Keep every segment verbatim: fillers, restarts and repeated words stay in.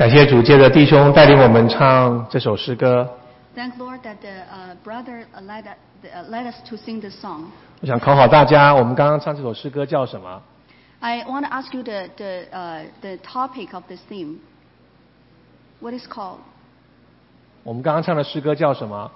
感谢主，借着弟兄带领我们唱这首诗歌。 Thank Lord that the uh, brother led, uh, led us to sing this song. 我想考考大家，我们刚刚唱这首诗歌叫什么？ I want to ask you the the uh, the topic of this theme. What is called? 我们刚刚唱的诗歌叫什么？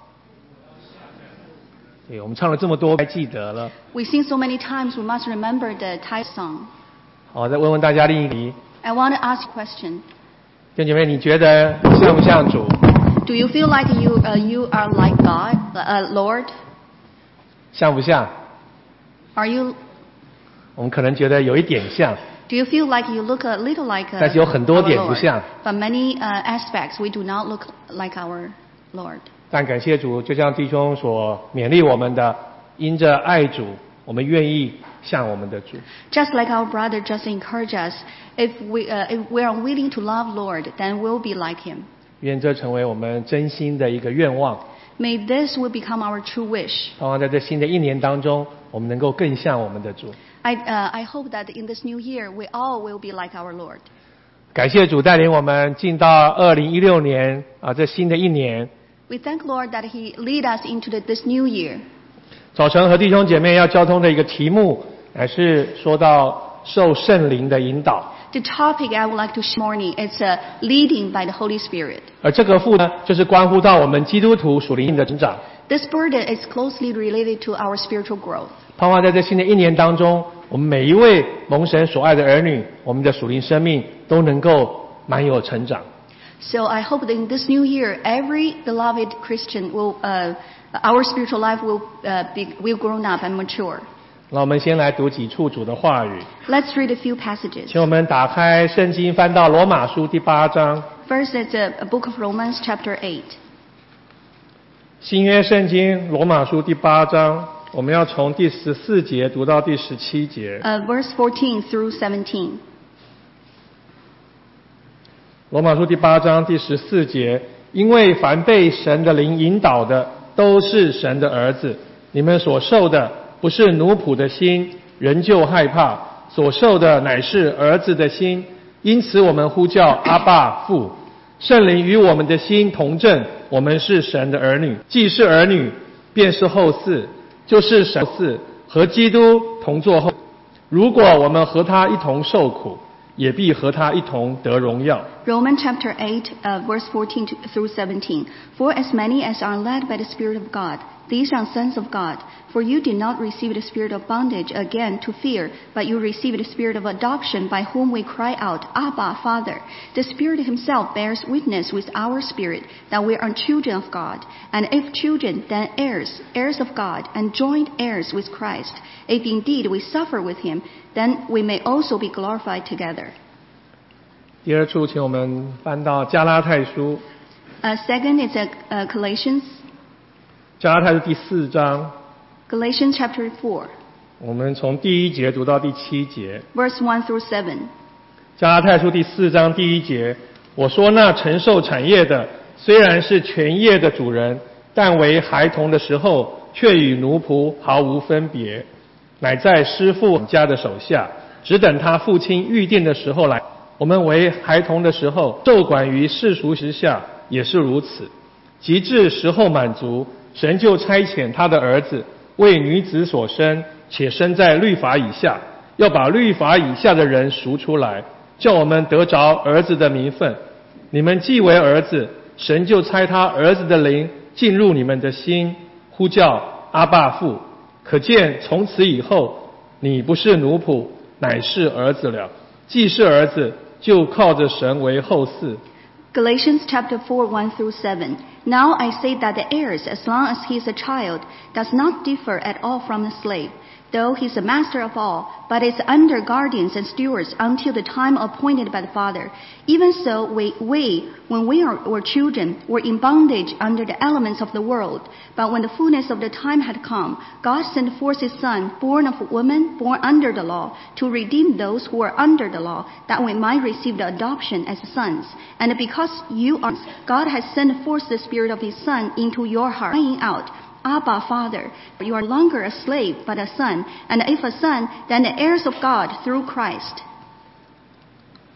对，我们唱了这么多，还记得了。 We sing so many times, we must remember the title song. 好，再问问大家另一题。 I want to ask a question. 弟兄姐妹，你觉得像不像主？ Do you feel like you uh, you are like God, uh, Lord? 像不像？ Are you? 我们可能觉得有一点像。 Do you feel like you look a little like uh, 但是有很多 our 点不 Lord? 像。 But many uh, aspects we do not look like our Lord. 但感谢主，就像弟兄所勉励我们的，因着爱主，我们愿意像我们的主。 Just like our brother just encouraged us, if we uh, if we are willing to love Lord, then we'll be like Him. 愿这成为我们真心的一个愿望。 May this will become our true wish. 盼望在这新的一年当中，我们能够更像我们的主。 I uh, I hope that in this new year we all will be like our Lord. 感谢主带领我们进到二零一六年啊，这新的一年。 We thank Lord that He lead us into the, this new year. 早晨和弟兄姐妹要交通的一个题目，乃是说到受圣灵的引导。 The topic I would like to share this morning is uh, leading by the Holy Spirit. 而这个副呢，就是关乎到我们基督徒属灵的成长。 This burden is closely related to our spiritual growth. 盼望在这新的一年当中，我们每一位蒙神所爱的儿女，我们的属灵生命都能够满有成长。 So I hope that in this new year, every beloved Christian will, uh, our spiritual life will uh, be will grown up and mature. 那我们先来读几处主的话语。 Let's read a few passages. 请我们打开圣经，翻到罗马书第八章。 First, it's a, a book of Romans, chapter eight. 新约圣经罗马书第八章，我们要从第十四节读到第十七节。 Uh, verse fourteen through seventeen. 罗马书第八章第十四节，因为凡被神的灵引导的，都是神的儿子。你们所受的不是奴仆的心，仍旧害怕；所受的乃是儿子的心。因此我们呼叫阿爸父。圣灵与我们的心同证，我们是神的儿女。既是儿女，便是后嗣，就是神后嗣，和基督同作后。如果我们和他一同受苦，也必和他一同得荣耀。 Romans chapter eight, uh, verse fourteen to, through seventeen. For as many as are led by the Spirit of God, these are sons of God. For you did not receive the spirit of bondage again to fear, but you received the spirit of adoption, by whom we cry out, Abba, Father. The Spirit Himself bears witness with our spirit that we are children of God. And if children, then heirs, heirs of God, and joint heirs with Christ. If indeed we suffer with Him, then we may also be glorified together. 第二处，请我们翻到加拉太书。 Uh, second is uh, uh, Galatians, 加拉太书第四章， Galatians chapter four, 我们从第一节读到第七节。 verse one through seven. 加拉太书第四章第一节，我说那承受产业的，虽然是全业的主人，但为孩童的时候，却与奴仆毫无分别，乃在师父家的手下，只等他父亲预定的时候来。我们为孩童的时候，受管于世俗之下，也是如此。及至时候满足，神就差遣他的儿子，为女子所生，且生在律法以下，要把律法以下的人赎出来，叫我们得着儿子的名分。你们既为儿子，神就差他儿子的灵进入你们的心，呼叫阿爸父。可见从此以后，你不是奴仆，乃是儿子了。既是儿子，就靠着神为后嗣。 Galatians chapter four, one through seven. Now I say that the heirs, as long as he is a child, does not differ at all from a slave, though he is a master of all, but is under guardians and stewards until the time appointed by the Father. Even so, we, we when we are, were children, were in bondage under the elements of the world. But when the fullness of the time had come, God sent forth His Son, born of a woman, born under the law, to redeem those who were under the law, that we might receive the adoption as sons. And because you are, God has sent forth the Spirit of His Son into your heart, crying out, Abba, Father. You are no longer a slave, but a son. And if a son, then the heirs of God through Christ.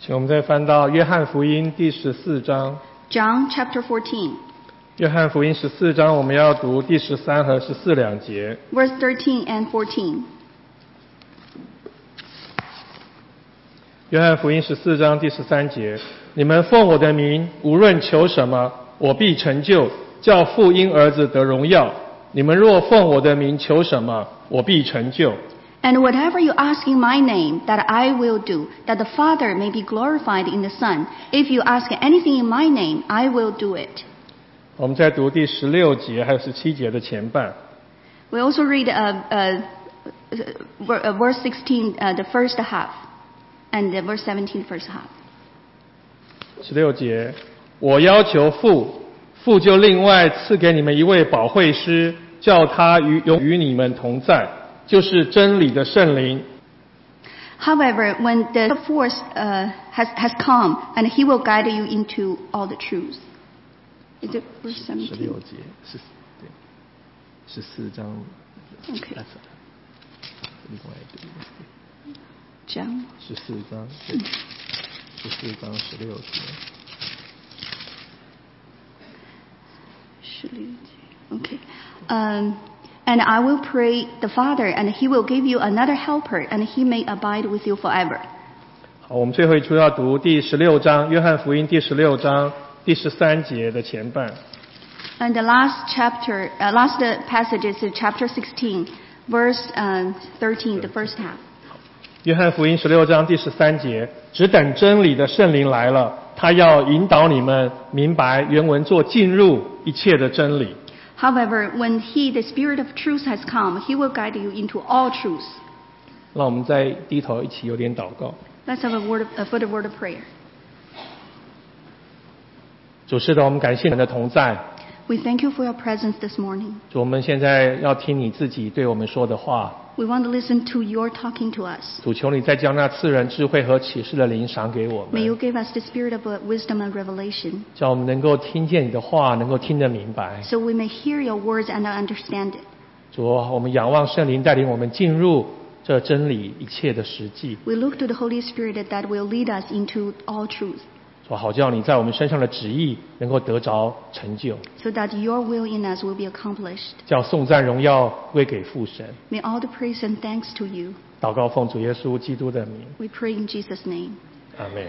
请我们再翻到约翰福音第十四章。 John chapter fourteen, 约翰福音十四章，我们要读第十三和十四两节。 verse thirteen and fourteen. 约翰福音十四章第十三节：你们奉我的名，无论求什么，我必成就，叫父因儿子得荣耀。你们若奉我的名求什么，我必成就。 And whatever you ask in my name, that I will do, that the Father may be glorified in the Son. If you ask anything in my name, I will do it. 我们再读第十六节还有十七节的前半。 We also read uh, uh, uh, verse sixteen, uh, the first half, and uh, verse seventeen, the first half. 十六节：我要求父，父就另外赐给你们一位保惠师，叫他与永与你们同在，就是真理的圣灵。 However, when the force uh, has, has come, and he will guide you into all the truth. Is it verse 十六 seventeen? 节是对，十四章。 Okay. 另外一个 John. 十四章，对，十四章十六节。 Okay. Um, and I will pray the Father, and he will give you another helper, and he may abide with you forever. 好，我们最后一处要读第十六章，约翰福音第十六章第十三节的前半。 And the last chapter, uh, last passage is chapter sixteen, verse uh, thirteen, the first half. 约翰福音十六章第十三节：只等真理的圣灵来了，他要引导你们明白原文作进入一切的真理。 However, when he, the Spirit of truth, has come, he will guide you into all truth. 让我们再低头一起有点祷告。 Let's have a word of, a for the word of prayer. 主是的，我们感谢你的同在。 We thank you for your presence this morning. 主，我们现在要听你自己对我们说的话。 We want to listen to your talking to us. 主，求你再将那赐人智慧和启示的灵赏给我 May you 们， give us the spirit of uh, wisdom and revelation, 叫我们能够听见你的话，能够听得明白。 so we may hear your words and understand it. 主，我们仰望圣灵带领我们进入这真理一切的实际。 We look to the Holy Spirit that will lead us into all truth, 主，好叫你在我们身上的旨意能够得着成就， so that your will in us will be accomplished. 叫颂赞荣耀归给父神。 May all the praise and thanks to you. 祷告奉主耶稣基督的名， We pray in Jesus' name. 阿门。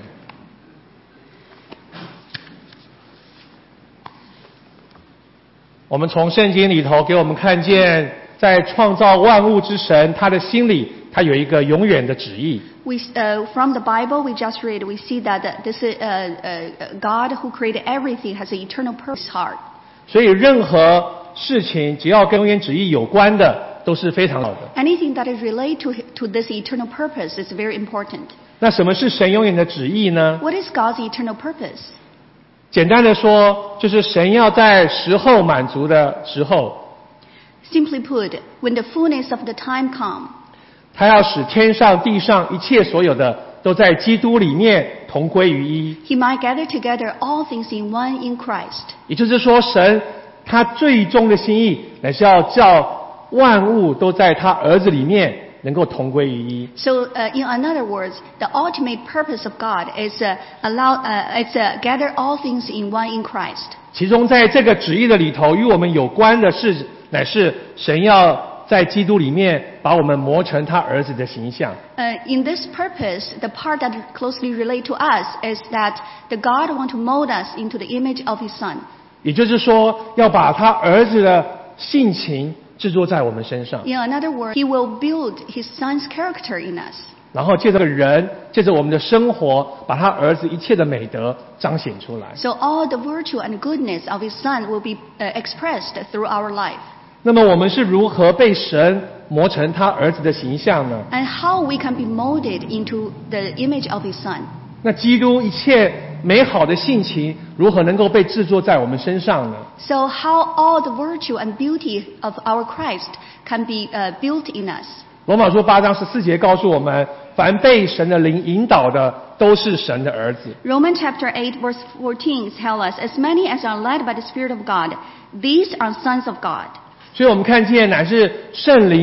我们从圣经里头给我们看见，在创造万物之神，他的心里他有一个永远的旨意。 We, uh, from the Bible we just read, we see that uh, this uh, uh, God who created everything has an eternal purpose heart. 所以任何事情只要跟永远旨意有关的，都是非常好的。 Anything that is related to, to this eternal purpose is very important. 那什么是神永远的旨意呢？ What is God's eternal purpose? 简单的说，就是神要在时候满足的时候， Simply put, when the fullness of the time come, 他要使天上地上一切所有的都在基督里面同归于一。 He might gather together all things in one in Christ. 也就是说，神他最终的心意乃是要叫万物都在他儿子里面能够同归于一。 So, uh, in other words, the ultimate purpose of God is uh, allow, uh, it's uh, gather all things in one in Christ. 其中在这个旨意的里头，与我们有关的是，乃是神要在基督里面把我们磨成他儿子的形象。 Uh, in this purpose, the part that closely relate to us is that the God want to mold us into the image of His Son. 也就是说，要把他儿子的性情制作在我们身上， In another word, He will build His Son's character in us. 然后借着人，借着我们的生活，把他儿子一切的美德彰显出来。 So all the virtue and goodness of His Son will be uh, expressed through our life. 那么我们是如何被神磨成他儿子的形象呢？ And how we can be molded into the image of His Son. 那基督一切美好的性情如何能够被制作在我们身上呢？ So how all the virtue and beauty of our Christ can be uh, built in us. 罗马书八章十四节告诉我们，凡被神的灵引导的，都是神的儿子。 Romans chapter eight verse fourteen tell us, as many as are led by the Spirit of God, these are sons of God. 所以我们看见乃是圣灵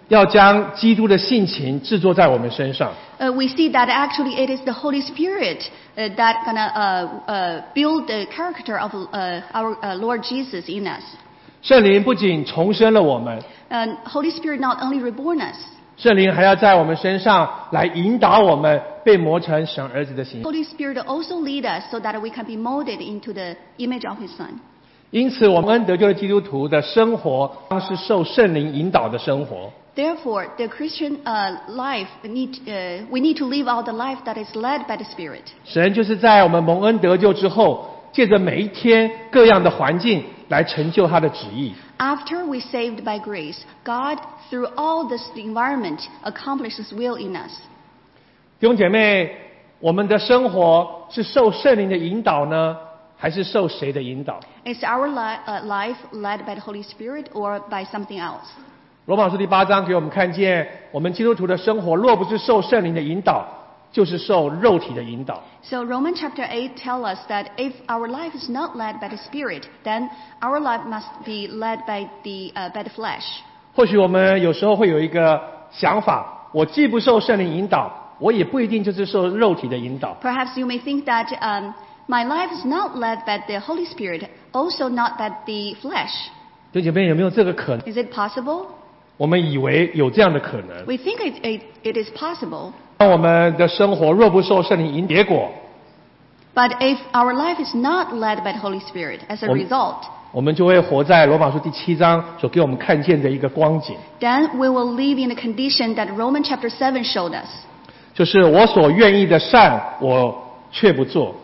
要将基督的性情制作在我们身上。 Uh, we see that actually it is the Holy Spirit uh, that gonna uh, uh, build the character of uh, our uh, Lord Jesus in us. 圣灵不仅重生了我们， And Holy Spirit not only reborn us, 圣灵还要在我们身上来引导我们被磨成神儿子的形象。 Holy Spirit also lead us so that we can be molded into the image of His Son. 因此，我们恩得救的基督徒的生活是受圣灵引导的生活。 Therefore, the Christian uh, life need uh, we need to live out the life that is led by the Spirit. 神就是在我们蒙恩得救之后，借着每一天各样的环境来成就他的旨意。 After we saved by grace, God, through all this environment, accomplishes His will in us. 弟兄姐妹，我们的生活是受圣灵的引导呢，还是受谁的引导？ Is our li- uh, life led by the Holy Spirit or by something else? 罗马书第八章给我们看见，我们基督徒的生活若不是受圣灵的引导，就是受肉体的引导。 So Romans chapter eight tells us that if our life is not led by the Spirit, then our life must be led by the uh, by the flesh. 或许我们有时候会有一个想法，我既不受圣灵引导，我也不一定就是受肉体的引导。 Perhaps you may think that um, my life is not led by the Holy Spirit, also not by the flesh. 弟兄姐妹，有没有这个可能？ Is it possible? 我们以为有这样的可能。 We think it, it, it is possible. 当我们的生活若不受圣灵引，结果 But if our life is not led by the Holy Spirit, as a 我们 result, 我们就会活在罗马书第七章所给我们看见的一个光景， then we will live in the condition that Romans chapter seven showed us. 就是我所愿意的善，我却不做；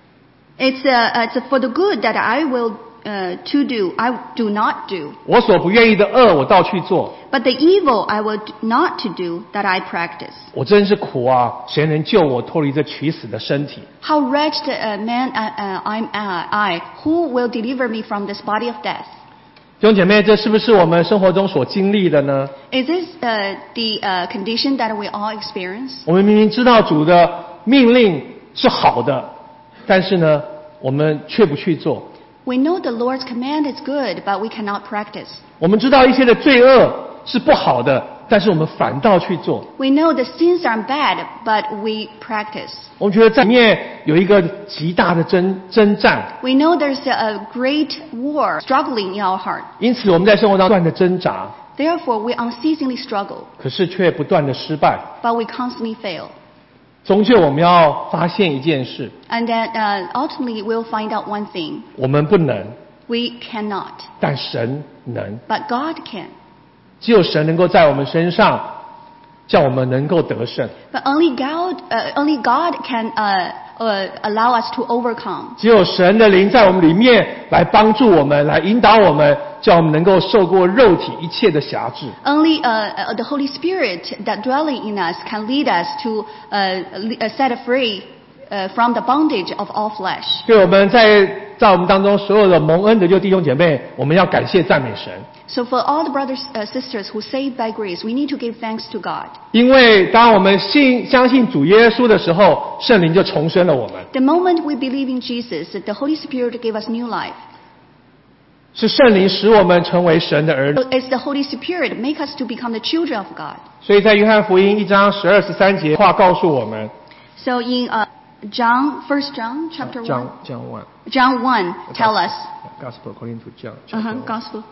It's, uh, it's for the good that I will uh, to do, I do not do. 我所不愿意的恶，我倒去做。 But the evil I will not to do, that I practice. 我真是苦啊！谁能救我脱离这取死的身体？ How wretched a man uh, uh, I'm, uh, I, who will deliver me from this body of death? 弟兄姐妹，这是不是我们生活中所经历的呢？ Is this uh, the uh, condition that we all experience? 我们明明知道主的命令是好的，但是呢，我们却不去做。 We know the Lord's command is good, but we cannot practice. 我们知道一些的罪恶是不好的，但是我们反倒去做。 We know the sins are bad, but we practice. 我们觉得在里面有一个极大的征征战， We know there's a great war struggling in our heart. 因此我们在生活当中不断的挣扎， Therefore, we unceasingly struggle, 可是却不断的失败。 but we constantly fail. 终究我们要发现一件事： And then uh, ultimately, we'll find out one thing. 我们不能， We cannot, 但神能。 but God can. 只有神能够在我们身上，叫我们能够得胜。 But only God, uh, only God can uh, uh, allow us to overcome. 只有神的灵在我们里面来帮助我们，来引导我们，叫我们能够受过肉体一切的辖制。 Only uh, uh, the Holy Spirit that dwelling in us can lead us to uh, le- uh, set free uh, from the bondage of all flesh. 所以我们在在我们当中所有的蒙恩的救弟兄姐妹，我们要感谢赞美神， So for all the brothers and uh, sisters who saved by grace, we need to give thanks to God. 因为当我们信相信主耶稣的时候，圣灵就重生了我们， The moment we believe in Jesus, the Holy Spirit gave us new life. 是圣灵使我们成为神的儿女 So。it's the Holy Spirit make us to become the children of God. 所以在约翰福音一章十二十三节话告诉我们， So in uh, John, First John, chapter 讲 one, 讲完 John one, tell us. Gospel according to John， Uh-huh, gospel.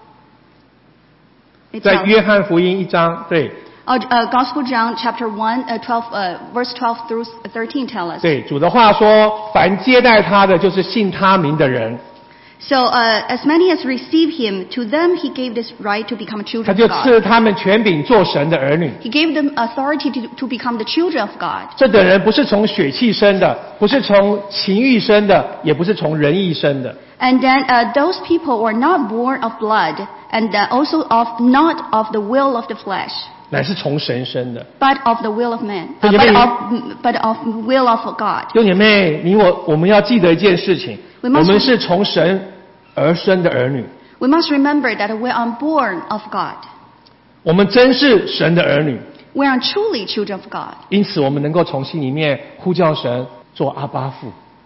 It 在 tells- 约翰福音一章，对 Uh, uh, Gospel John chapter one, uh, twelve, uh, verse twelve through thirteen tell us. 对，主的话说，凡接待他的，就是信他名的人， So uh, as many as receive him, to them he gave this right to become 他 children 就 of God. 赐他们权柄做神的儿女。 He gave them authority to, to become the children of God. 这等人不是从血气生的，不是从情欲生的，也不是从人意生的， And then uh, those people were not born of blood, and uh, also of not of the will of the flesh, 乃是从神生的。 but of the will of man, 弟 uh, 兄姐 but 妹 of but of will of God. 弟兄姐妹，你我我们要记得一件事情， We 我 must- 们是从神而生的儿女， We must remember that we are born of God. 我们真是神的儿女， We are truly children of God. 因此我们能够从心里面呼叫神做阿爸父。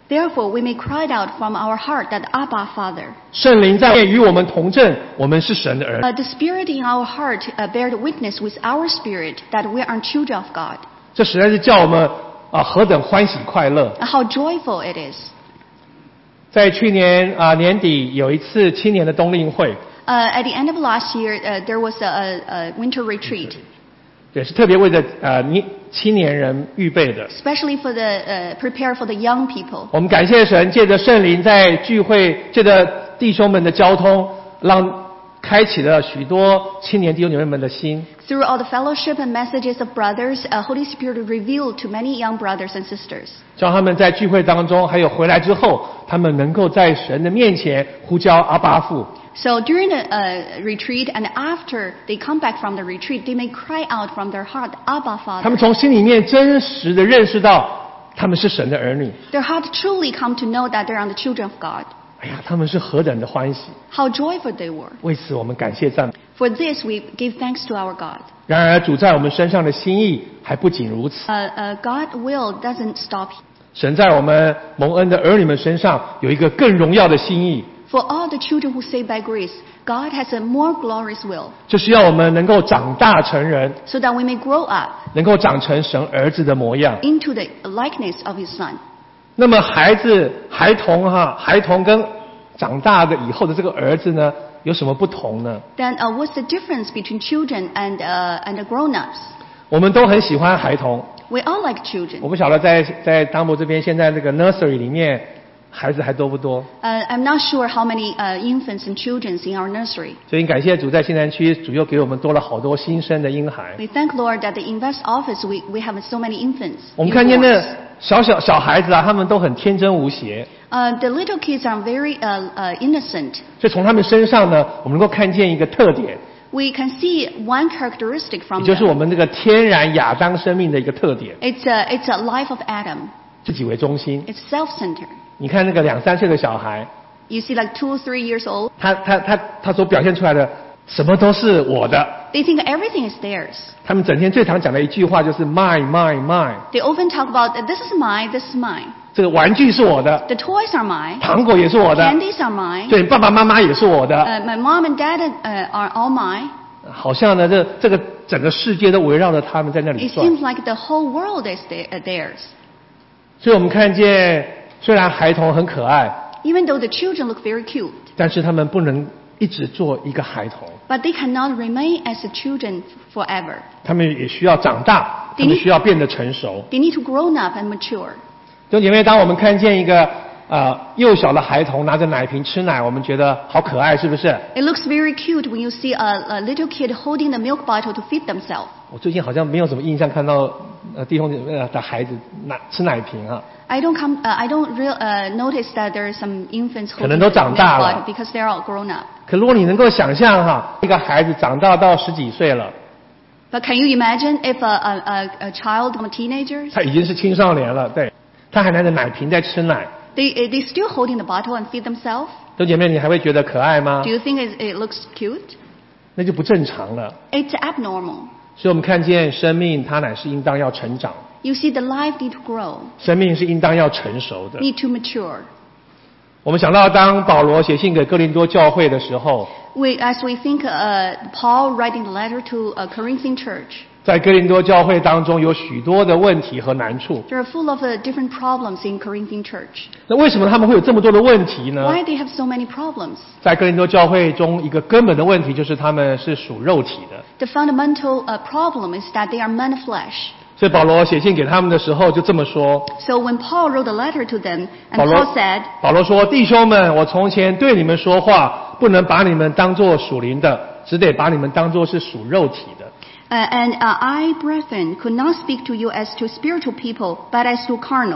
Therefore, we may cry out from our heart that Abba, Father. 圣灵在与我们同证，我们是神的儿女。 Uh, the Spirit in our heart uh, bear witness with our spirit that we are children of God. 这实在是叫我们啊何等欢喜快乐！ Uh, How joyful it is. 在去年啊年底有一次青年的冬令会， Uh, at the end of last year, uh, there was a, a, a winter retreat, 也是特别为了呃年青年人预备的。 especially for the uh, prepare for the young people. 我们感谢神，借着圣灵在聚会，借着弟兄们的交通，让开启了许多青年弟兄姐妹们的心。 Through all the fellowship and messages of brothers, uh, Holy Spirit revealed to many young brothers and sisters. 叫他们在聚会当中，还有回来之后，他们能够在神的面前呼叫阿爸父。 So during the uh, retreat and after they come back from the retreat, they may cry out from their heart, Abba, 他们 Father. 从心里面真实的认识到，他们是神的儿女。 Their heart truly come to know that they are the children of God. 哎呀，他们是何等的欢喜！ How joyful they were. 为此，我们感谢赞美。 For this, we give thanks to our God. 然而，主在我们身上的心意还不仅如此。 Uh, uh, God will doesn't stop. 神在我们蒙恩的儿女们身上有一个更荣耀的心意， For all the children who saved by grace, God has a more glorious will, 就是要我们能够长大成人， so that we may grow up 能够长成神儿子的模样。 into the likeness of His Son. 那么，孩子、孩童哈，孩童跟长大的以后的这个儿子呢，有什么不同呢？ Then, uh, what's the difference between children and uh, and the grown-ups? 我们都很喜欢孩童。 We all like children. 我不晓得在在当博这边，现在这个 nursery 里面，孩子还多不多？ Uh, I'm not sure how many uh, infants and children in our nursery. 所以感谢主，在新南区，主又给我们多了好多新生的婴孩。 We thank Lord that the Invest office we, we have so many infants. 我们看见那 newborns. 小小小孩子啊，他们都很天真无邪。 Uh, the little kids are very uh, uh, innocent. 所以从他们身上呢，我们能够看见一个特点， We can see one characteristic 也 from 就是我 them. 们这个天然亚当生命的一个特点， It's a, it's a life of Adam. 自己为中心。 It's self-centered. 你看那个两三岁的小孩， You see like two or three years old, 他他他他所表现出来的，什么都是我的。 they think everything is theirs. 他们整天最常讲的一句话就是 mine mine mine， They often talk about, this is mine, this is mine. 这个玩具是我的， The toys are mine. 糖果也是我的， Candies are mine. 对，爸爸妈妈也是我的。 Uh, my mom and dad uh, are all mine. 好像呢，这这个整个世界都围绕着他们在那里 It 转。 seems like the whole world is the- uh, theirs. 所以我们看见，虽然孩童很可爱， Even though the children look very cute, 但是他们不能一直做一个孩童， but they cannot remain as a children forever. 他们也需要长大，他们需要变得成熟。 They need to grow up and mature. 弟兄姐妹，当我们看见一个呃幼小的孩童拿着奶瓶吃奶，我们觉得好可爱，是不是？ It looks very cute when you see a, a little kid holding the milk bottle to feed themselves. 我最近好像没有什么印象看到呃弟兄姐妹的孩子奶吃奶瓶啊。 I don't come. Uh, I don't real, uh, notice that there are some infants 可 holding 能 the 都长 milk 大了。 bottle because they're all grown up. 可如果你能够想象哈，一个孩子长大到十几岁了， But can you imagine if a, a, a, a child, a teenager, 他已经是青少年了，对，他还拿着奶瓶在吃奶。 they uh, they still holding the bottle and feed themselves? 弟兄姐妹，你还会觉得可爱吗 Do？ you think it, it looks cute? 那就不正常了。 It's abnormal. 所以我们看见生命，它乃是应当要成长， You see, the life need to grow, 生命是应当要成熟的。 need to mature. 我们想到，当保罗写信给哥林多教会的时候， We, as we think, uh, Paul writing the letter to a Corinthian church, 在哥林多教会当中有许多的问题和难处。 they are full of uh, different problems in Corinthian church. 那为什么他们会有这么多的问题呢？ Why they have so many problems? 在哥林多教会中，一个根本的问题就是他们是属肉体的。 The fundamental uh, problem is that they are men of flesh. 所以保罗写信给他们的时候就这么说。 So when Paul wrote a letter to them, and 保罗 Paul said, 保罗说：“弟兄们，我从前对你们说话，不能把你们当作属灵的，只得把你们当作是属肉体的。” uh, and uh, I, brethren, could not speak to you as to spiritual people, but as to carnal.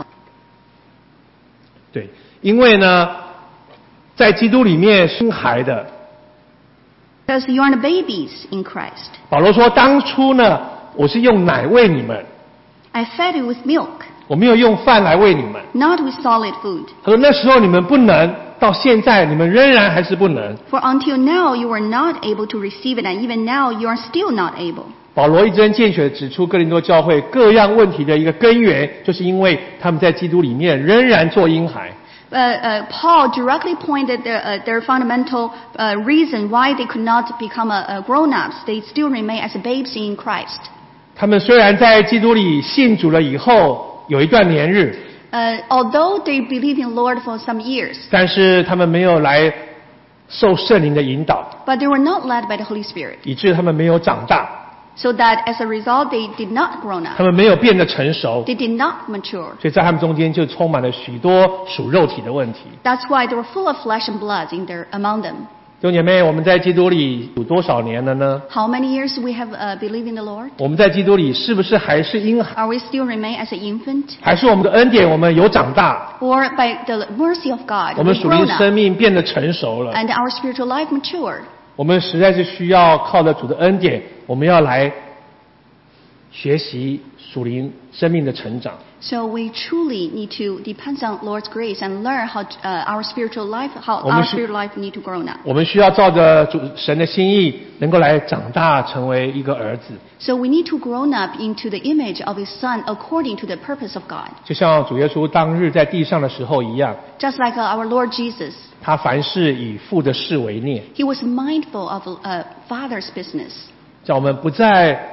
对，因为呢，在基督里面生孩的， Because you are the babies in Christ. 保罗说：“当初呢，我是用奶喂你们， I fed you with milk, 我没有用饭来喂你们。” not with solid food. 他说：“那时候你们不能，到现在你们仍然还是不能。” For until now you were not able to receive it, and even now you are still not able. 保罗一针见血地指出哥林多教会各样问题的一个根源，就是因为他们在基督里面仍然做婴孩。 Uh, uh, Paul directly pointed their, uh, their fundamental uh, reason why they could not become a, a grown-ups. They still remain as babes in Christ. 他们虽然在基督里信主了以后有一段年日， Uh, although they believe in Lord for some years, 但是他们没有来受圣灵的引导， but they were not led by the Holy Spirit. 以致他们没有长大， So that as a result, they did not grow 他 up. 们没有变得成熟， They did not mature. 所以在他们中间就充满了许多属肉体的问题。 That's why they were full of flesh and blood in their, among them. 弟兄姐妹，我们在基督里有多少年了呢？ How many years we have uh, believed in the Lord? 我们在基督里是不是还是婴孩？ Are we still remain as an infant? 还是我们的恩典我们有长大， Or by the mercy of God, 我们 we've 属灵 grown 生 up 命变得成熟了？ and our spiritual life matured? 我们实在是需要靠着主的恩典，我们要来学习属灵生命的成长。 So we truly need to depend on Lord's grace and learn how to, uh, our spiritual life, how 我们 our 需- spiritual life need to grow up. 我们需要照着主神的心意，能够来长大，成为一个儿子。 So we need to grow up into the image of His Son according to the purpose of God. 就像主耶稣当日在地上的时候一样， Just like uh, our Lord Jesus, 他凡事以父的事为念， He was mindful of uh, Father's business. 叫我们不再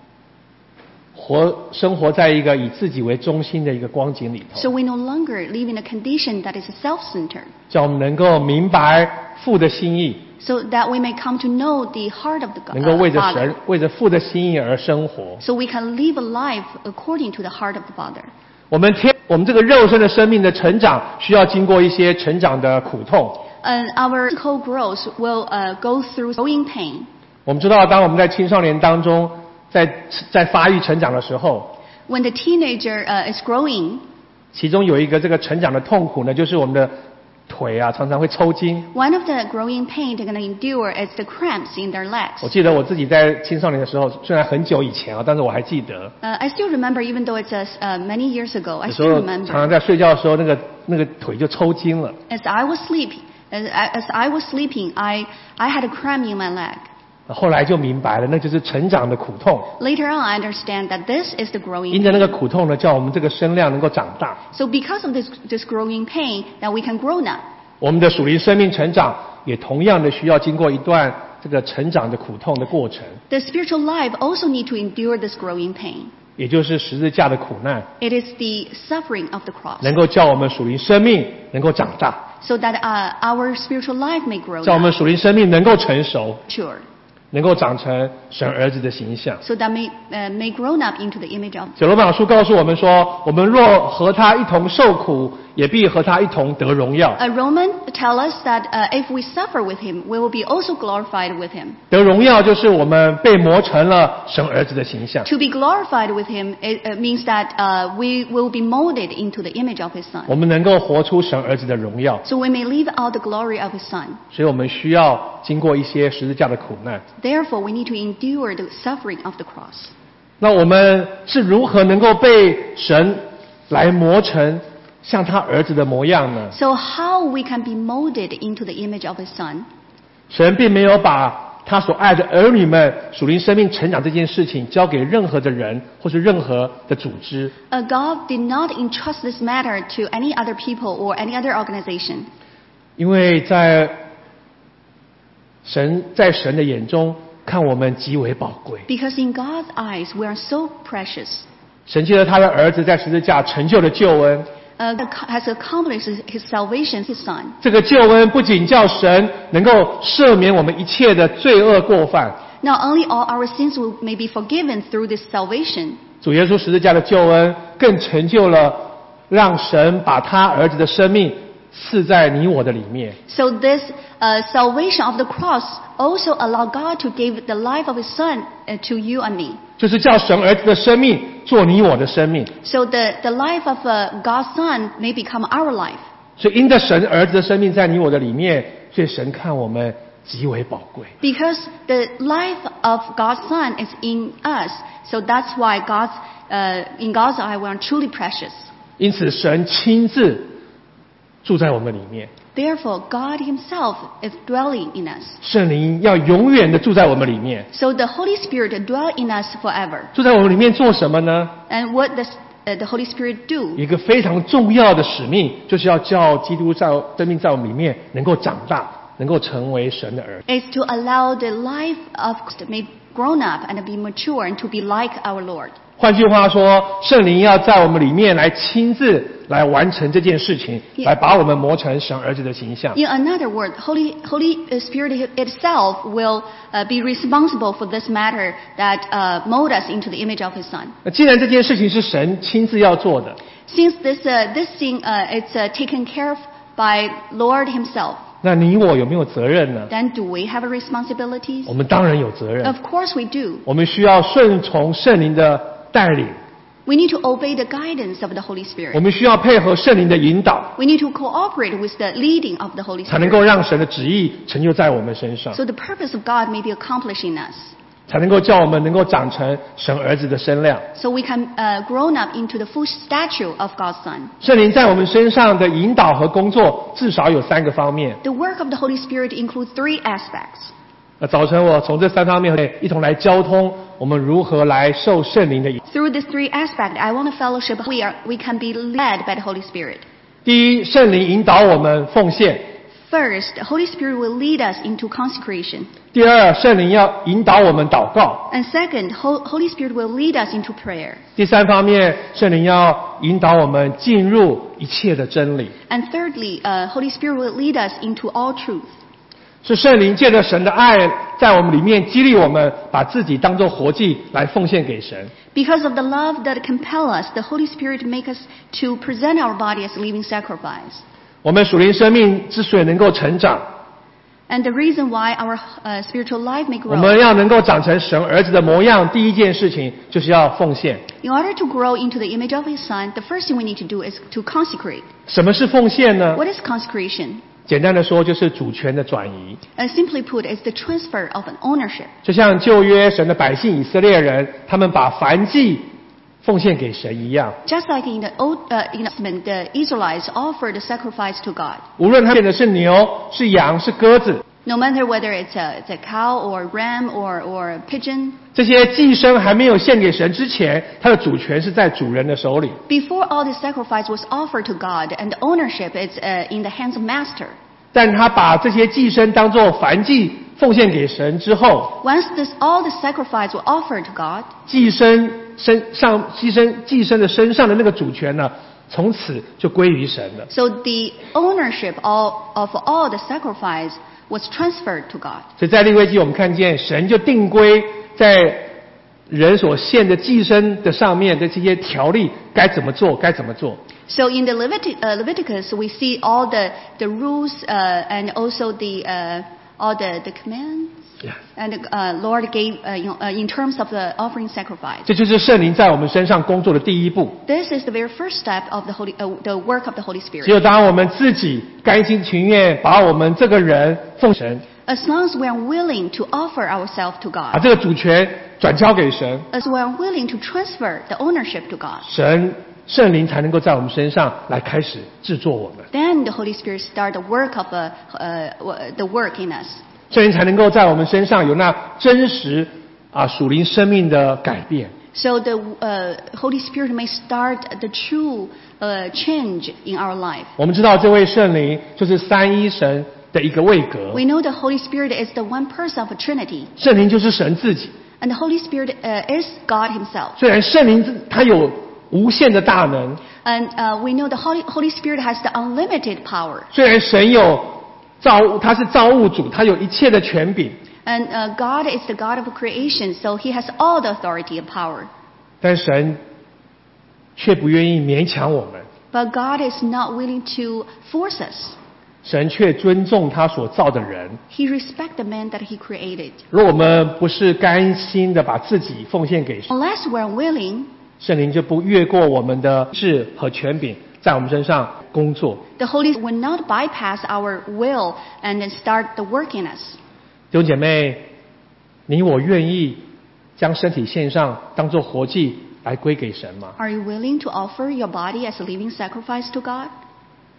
活生活在一个以自己为中心的一个光景里头， So we no longer live in a condition that is self-centered. 叫我们能够明白父的心意， So that we may come to know the heart of the God, 能够为 uh, 着 Father. 神、为着父的心意而生活。 So we can live a life according to the heart of the Father. 我们天，我们这个肉身的生命的成长，需要经过一些成长的苦痛。 And our physical growth will uh, go through growing pain. 我们知道，当我们在青少年当中，在在发育成长的时候， When the teenager uh, is growing, 其中有一个这个成长的痛苦呢，就是我们的腿啊常常会抽筋。 one of the growing pain they're going to endure is the cramps in their legs. 我记得我自己在青少年的时候，虽然很久以前啊，但是我还记得， Uh, I still remember, even though it's uh, uh, many years ago, I 有时 still 候常常 remember. 在睡觉的时候，那个那个腿就抽筋了。 As I was sleeping, as I, as I was sleeping, I I had a cramp in my leg. 后来就明白了，那就是成长的苦痛。 Later on, I understand that this is the growing 因着那个 pain. 苦痛呢，叫我们这个身量能够长大， So because of this this growing pain, that we can grow up. 我们的属灵生命成长也同样的需要经过一段这个成长的苦痛的过程， The spiritual life also need to endure this growing pain. 也就是十字架的苦难， It is the suffering of the cross. 能够叫我们属灵生命能够长大， So that uh, our spiritual life may grow 叫我们 up, 属灵生命能够成熟， mature. 能够长成神儿子的形象。 So that may uh, may grow up into the image of. 小罗马书告诉我们说，我们若和他一同受苦，也必和他一同得荣耀。 A Roman tell us that uh, if we suffer with him, we will be also glorified with him. 得荣耀就是我们被磨成了神儿子的形象。 To be glorified with him, it uh, means that uh, we will be molded into the image of his 我 son. 们能够活出神儿子的荣耀， So we may live out the glory of his son. 所以我们需要经过一些十字架的苦难。 Therefore, we need to endure the suffering of the cross. 那我们是如何能够被神来磨成像他儿子的模样呢？ So how we can be molded into the image of his son? 神并没有把他所爱的儿女们属灵生命成长这件事情交给任何的人或是任何的组织， Uh, God did not entrust this matter to any other people or any other organization. 因为在神在神的眼中看我们极为宝贵。 Because in God's eyes, we are so precious. 神借着他的儿子在十字架成就了救恩， Uh, has accomplished his, his salvation, his son. 这个救恩不仅叫神能够赦免我们一切的罪恶过犯， Not only all our sins will, may be forgiven through this salvation, 主耶稣十字架的救恩更成就了让神把他儿子的生命赐在你我的里面。 so this uh, salvation of the cross also allow God to give the life of his son uh, to you and me. 就是叫神儿子的生命做你我的生命， So the, the life of uh, God's son may become our life. 所以因着神儿子的生命在你我的里面，所以神看我们极为宝贵。 Because the life of God's son is in us. So that's why God's, uh, in God's eye we are truly precious. 因此神亲自住在我们里面。 Therefore, God Himself is dwelling in us. 圣灵要永远的住在我们里面。 So the Holy Spirit dwell in us forever. 住在我们里面做什么呢？ And what does uh, the Holy Spirit do? 一个非常重要的使命，就是要叫基督在生命在我们里面能够长大，能够成为神的儿子。 Is to allow the life of Christ may grown up and be mature and to be like our Lord. 换句话说，圣灵要在我们里面来亲自来完成这件事情， Yeah. 来把我们磨成神儿子的形象。 In another word, Holy, Holy Spirit itself will uh, be responsible for this matter that uh, mold us into the image of His Son. 那既然这件事情是神亲自要做的， Since this, uh, this thing uh, it's uh, taken care of by Lord Himself, 那你我有没有责任呢？ then do we have responsibilities? 我们当然有责任。 Of course we do. 我们需要顺从圣灵的带领， We need to obey the guidance of the Holy 我 Spirit. 们需要配合圣灵的引导， We need to cooperate with the leading of the Holy 才能够 Spirit. 让神的旨意成就在我们身上， So the purpose of God may be accomplished in us. 才能够叫我们能够长成神儿子的身量。 So we can uh, grow up into the full stature of God's Son. 圣灵在我们身上的引导和工作，至少有三个方面。 The work of the Holy Spirit includes three aspects. 那早晨我从这三方面一同来交通，我们如何来受圣灵的引。 Through these three aspects, I want to fellowship. We are we can be led by the Holy Spirit. 第一，圣灵引导我们奉献； First, the Holy Spirit will lead us into consecration. 第二，圣灵要引导我们祷告； And second, Ho- Holy Spirit will lead us into prayer. 第三方面，圣灵要引导我们进入一切的真理。 And thirdly, uh, Holy Spirit will lead us into all truth. 是圣灵借着神的爱，在我们里面激励我们，把自己当作活祭来奉献给神。 Because of the love that compels us, the Holy Spirit makes us to present our body as a living sacrifice. 我们属灵生命之所以能够成长， And the reason why our uh, spiritual life may 我们 grow, 要能够长成神儿子的模样，第一件事情就是要奉献。 in order to grow into the image of His Son, the first thing we need to do is to consecrate. 什么是奉献呢？ What is consecration? 简单的说，就是主权的转移。 Uh, simply put, it's the transfer of an ownership. 就像旧约神的百姓以色列人，他们把燔祭奉献给神一样。 Just like in the Old uh, in the Testament, the Israelites offered a sacrifice to God. 无论他献的是牛、是羊、是鸽子， No matter whether it's a, it's a cow or ram or, or a pigeon, 这些祭牲还没有献给神之前，他的主权是在主人的手里。 before all the sacrifice was offered to God, and the ownership is uh, in the hands of Master. 但他把这些祭牲当作燔祭奉献给神之后， Once this, all the sacrifice were offered to God, 祭牲身上祭牲祭牲的身上的那个主权呢，从此就归于神了。 so the ownership of, of all the sacrifice was transferred to God. 所以在利未记我们看见神就定规在人所献的祭牲的上面的这些条例该怎么做，该怎么做。 So in the Levit- uh, Leviticus, we see all the, the rules uh, and also the, uh, all the, the commands. Yes. And uh, Lord gave uh, you know, uh, in terms of the offering sacrifice. 这就是圣灵在我们身上工作的第一步。 This is the very first step of the Holy, uh, the work of the Holy 只 Spirit. 有当我们自己甘心情愿把我们这个人奉神， As long as we are willing to offer ourselves to 把 God, 这个主权转交给神， as we are willing to transfer the ownership to God, 神圣灵才能够在我们身上来开始制作我们， then the Holy Spirit start the work of uh, uh, the work in us. 圣灵才能够在我们身上有那真实啊属灵生命的改变。 So the uh, Holy Spirit may start the true uh, change in our life. 我们知道这位圣灵就是三一神的一个位格， We know the Holy Spirit is the one person of a Trinity, 圣灵就是神自己。 and the Holy Spirit uh, is God Himself. 虽然圣灵它有无限的大能， And uh, we know the Holy, Holy Spirit has the unlimited power. 虽然神有造物，他是造物主，他有一切的权柄， And uh, God is the God of creation, so He has all the authority and power. 但神却不愿意勉强我们， But God is not willing to force us. 神却尊重他所造的人。 He respects the man that He created. 如果我们不是甘心的把自己奉献给神， Unless we're willing, 圣灵就不越过我们的智和权柄，在我们身上工作。 the Holy Spirit will not bypass our will and then start the work in us. 弟兄姐妹，你我愿意将身体献上，当作活祭来归给神吗？ Are you willing to offer your body as a living sacrifice to God?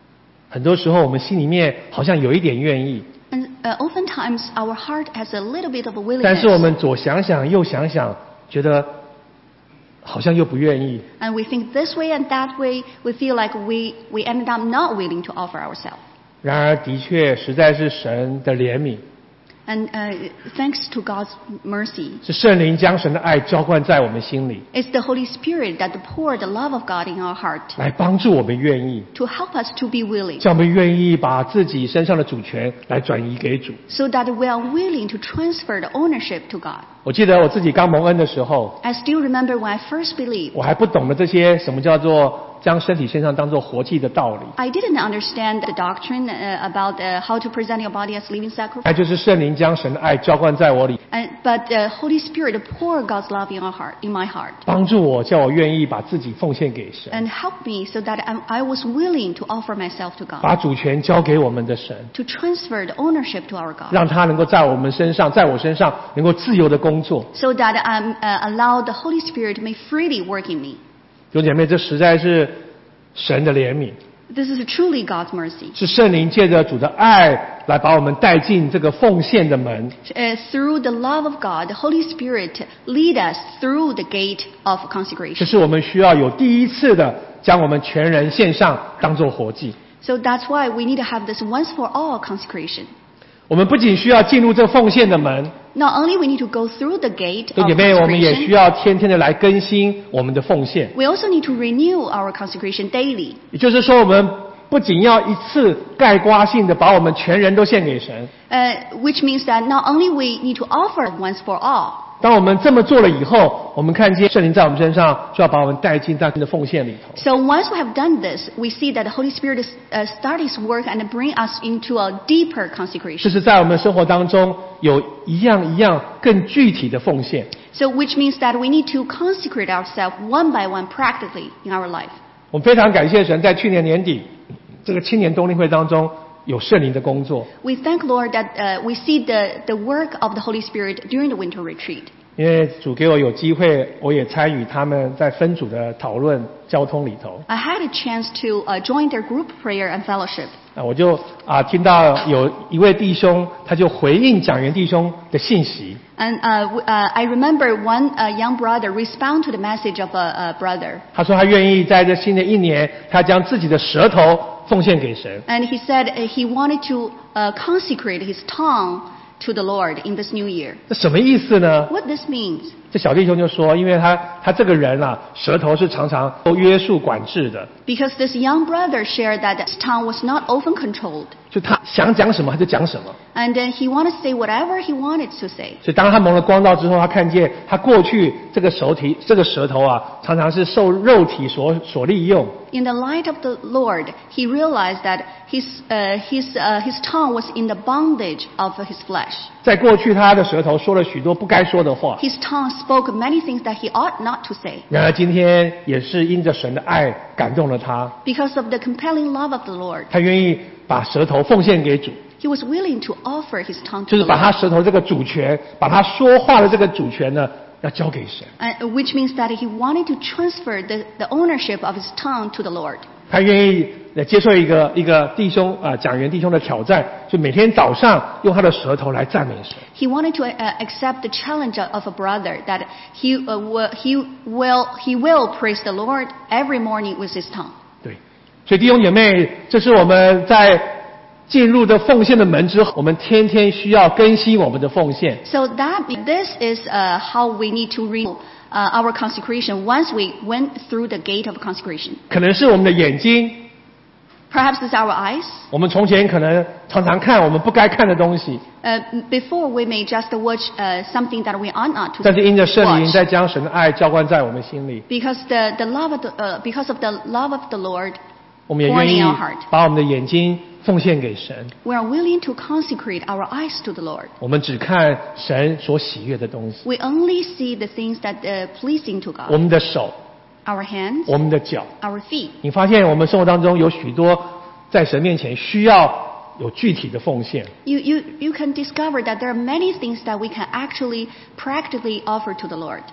很多时候我们心里面好像有一点愿意， And uh, oftentimes our heart has a little bit of a 但是我 willingness. 们左想想右想想，觉得好像又不愿意。 And we think this way and that way. We feel like we, we ended up not willing to offer ourselves. 然而的确实在是神的怜悯， And uh, thanks to God's mercy, 是圣灵将神的爱浇灌在我们心里， it's the Holy Spirit that poured the love of God in our heart 来帮助我们愿意， to help us to be willing, 叫我们愿意把自己身上的主权来转移给主。 so that we are willing to transfer the ownership to God. 我记得我自己刚蒙恩的时候， I still remember when I first believed. 我还不懂得这些什么叫做将身体身上当作活祭的道理， I didn't understand the doctrine uh, about uh, how to present your body as living 那 sacrifice. 就是圣灵将神的爱浇灌在我里， And, but the Holy Spirit poured God's love in our heart, in my heart, 帮助我，叫我愿意把自己奉献给神， and helped me so that I, I was willing to offer myself to God, 把主权交给我们的神， to transfer the ownership to our God, 让他能够在我们身上，在我身上能够自由的工作。 so that I uh, allow the Holy Spirit may freely work in me. 弟兄姐妹，这实在是神的怜悯， This is truly God's mercy. 是圣灵借着主的爱来把我们带进这个奉献的门。 Uh, through the love of God, the Holy Spirit lead us through the gate of 这 consecration. 是我们需要有第一次的将我们全人献上，当作活祭。 So that's why we need to have this once for all consecration. 我们不仅需要进入这奉献的门， Not only we need to go through the gate 弟兄 of 姐妹，我们也需 consecration, 要天天的来更新我们的奉献。 we also need to renew our consecration daily. 也就是说，我们不仅要一次概括性的把我们全人都献给神， Uh, which means that not only we need to offer once for all, 当我们这么做了以后，我们看见圣灵在我们身上，就要把我们带进大的奉献里头。 so once we have done this, we see that the Holy Spirit is, uh, start His work and bring us into a deeper 这 consecration. 是在我们生活当中有一样一样更具体的奉献。 So which means that we need to consecrate ourselves one by one practically in our life. 我们非常感谢神，在去年年底这个青年冬令会当中有圣灵的工作， We thank Lord that uh, we see the, the work of the Holy Spirit during the winter retreat. 因为主给我有机会，我也参与他们在分组的讨论交通里头。 I had a chance to uh, join their group prayer and fellowship. 啊，我就啊听到有一位弟兄，他就回应讲员弟兄的信息。 And uh, w- uh, I remember one uh, young brother respond to the message of a, a brother. 他说他愿意在这新的一年，他将自己的舌头奉献给神。 And he said uh, he wanted to uh, consecrate his tongue to the Lord in this new year. 这什么意思呢？ What this means? 这小弟兄就说，因为他他这个人啊，舌头是常常受约束管制的， Because this young brother shared that his tongue was not often controlled. 就他想讲什么他就讲什么。 And uh, he wanted to say whatever he wanted to say. 所以当他蒙了光照之后，他看见他过去这个手体这个舌头啊，常常是受肉体所所利用。 In the light of the Lord, he realized that his, uh, his, uh, his tongue was in the bondage of his flesh. 在过去，他的舌头说了许多不该说的话。 His tongue spoke many things that he ought not to say. 然而今天也是因着神的爱感动了他， Because of the compelling love of the Lord, 他愿意把舌头奉献给主， he was willing to offer his tongue 就 to 是 the 把他 Lord. 舌头这个主权，把他说话的这个主权呢，要交给神。 And, which means that he wanted to transfer the, the ownership of his tongue to the Lord. 他愿意呃接受一个一个弟兄啊、呃、讲员弟兄的挑战，就每天早上用他的舌头来赞美神。 He wanted to uh, accept the challenge of a brother that he, uh, will, he, will, he will praise the Lord every morning with his tongue. 对，所以弟兄姐妹，这是我们在进入的奉献的门之后，我们天天需要更新我们的奉献。 So that this is uh, how we need to renew uh, our consecration once we went through the gate of consecration. 可能是我们的眼睛， Perhaps it's our eyes. 我们从前可能常常看我们不该看的东西， Uh, before we may just watch uh, something that we ought not to 但是因着圣灵 watch. 在将神的爱浇灌在我们心里， Because the, the love of the, uh, because of the love of the Lord, 我们也愿意 Pouring in our heart. 把我们的眼睛奉献给神。 we are willing to consecrate our eyes to the Lord. 我们只看神所喜悦的东西。 We only see the things that are pleasing to 我 God. 们的手， Our hands, 我们的脚， our feet. 你发现我们生活当中有许多在神面前需要有具体的奉献。 You, you, you can discover that there are many things that we can actually practically offer to the Lord.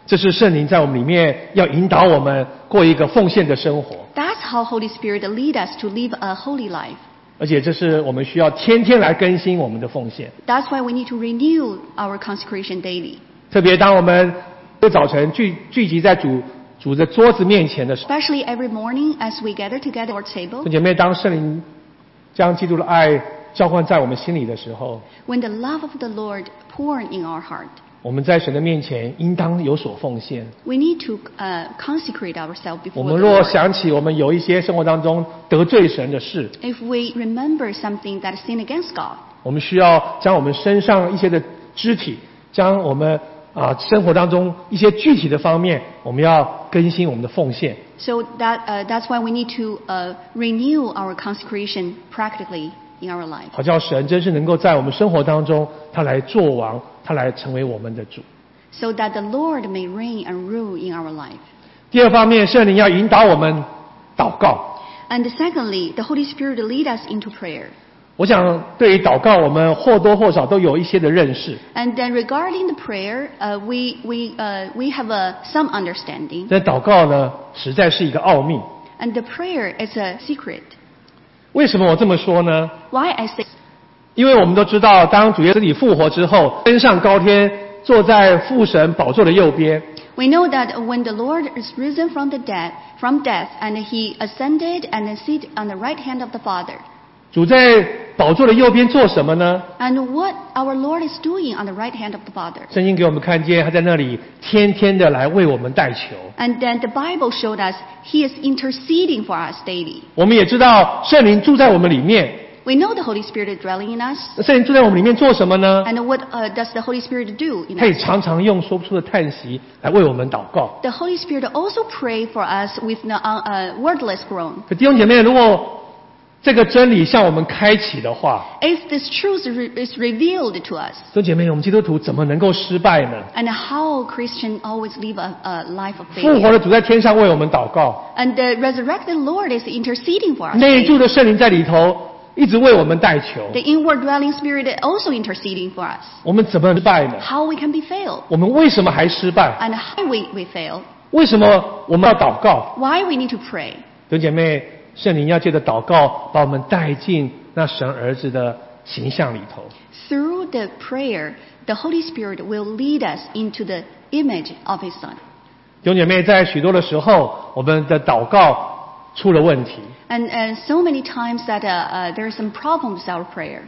这是圣灵在我们里面要引导我们过一个奉献的生活， That's how Holy Spirit lead us to live a holy life. 而且这是我们需要天天来更新我们的奉献。 That's why we need to renew our consecration daily. 特别当我们早晨聚聚集在主主的桌子面前的时候， Especially every morning as we gather together at our table. 弟兄姐妹，当圣灵将基督的爱浇灌在我们心里的时候， When the love of the Lord pour in our heart, 我们在神的面前应当有所奉献。 we need to uh, consecrate ourselves 我 before 们 the 若 Lord. 想起我们有一些生活当中得罪神的事， If we remember something that is sin against God, 我们需要将我们身上一些的肢体，将我们啊生活当中一些具体的方面，我们要更新我们的奉献。 so that uh, that's why we need to uh, renew our consecration practically in our life, 好叫神真是能够在我们生活当中，他来做王，他来成为我们的主。 so that the Lord may reign and rule in our life. 第二方面，圣灵要引导我们祷告。 And secondly, the Holy Spirit lead us into prayer. 我想对于祷告，我们或多或少都有一些的认识。 And then regarding the prayer, uh, we we uh, we have uh, some understanding. 但祷告呢，实在是一个奥秘。 And the prayer is a secret. 为什么我这么说呢？ Why I say? 因为我们都知道，当主耶稣复活之后，升上高天，坐在父神宝座的右边。 We know that when the Lord is risen from the dead, from death, and He ascended and sit on the right hand of the Father. 主在宝座的右边做什么呢？ And what our Lord is doing on the right hand of the Father. 圣经给我们看见，他在那里天天的来为我们代求。 And then the Bible showed us He is interceding for us daily. 我们也知道，圣灵住在我们里面。 We know the Holy Spirit is dwelling in us. 那圣灵住在我们里面做什么呢？ And what uh, does the Holy Spirit do in 他也 us? 常常用说不出的叹息来为我们祷告。 The Holy Spirit also pray for us with no, uh, uh, wordless groan. 可弟兄姐妹，如果这个真理向我们开启的话， If this truth re- is revealed to us, 弟兄姐妹，我们基督徒怎么能够失败呢？ and how Christians always live a, a life of 复活 faith. 的主在天上为我们祷告， And the resurrected Lord is interceding for us. 内住的圣灵在里头一直为我们代求。 The inward dwelling Spirit is also interceding for us. 我们怎么失败呢？ How we can be failed, 我们为什么还失败？ and how we, we fail. 为什么我们要祷告？ Why we need to pray. 弟兄姐妹，圣灵要借着祷告把我们带进那神儿子的形象里头。 Through the prayer, the Holy Spirit will lead us into the image of His Son. 弟兄姐妹，在许多的时候，我们的祷告出了问题。 And, and so many times that uh, uh, there are some problems with our prayer.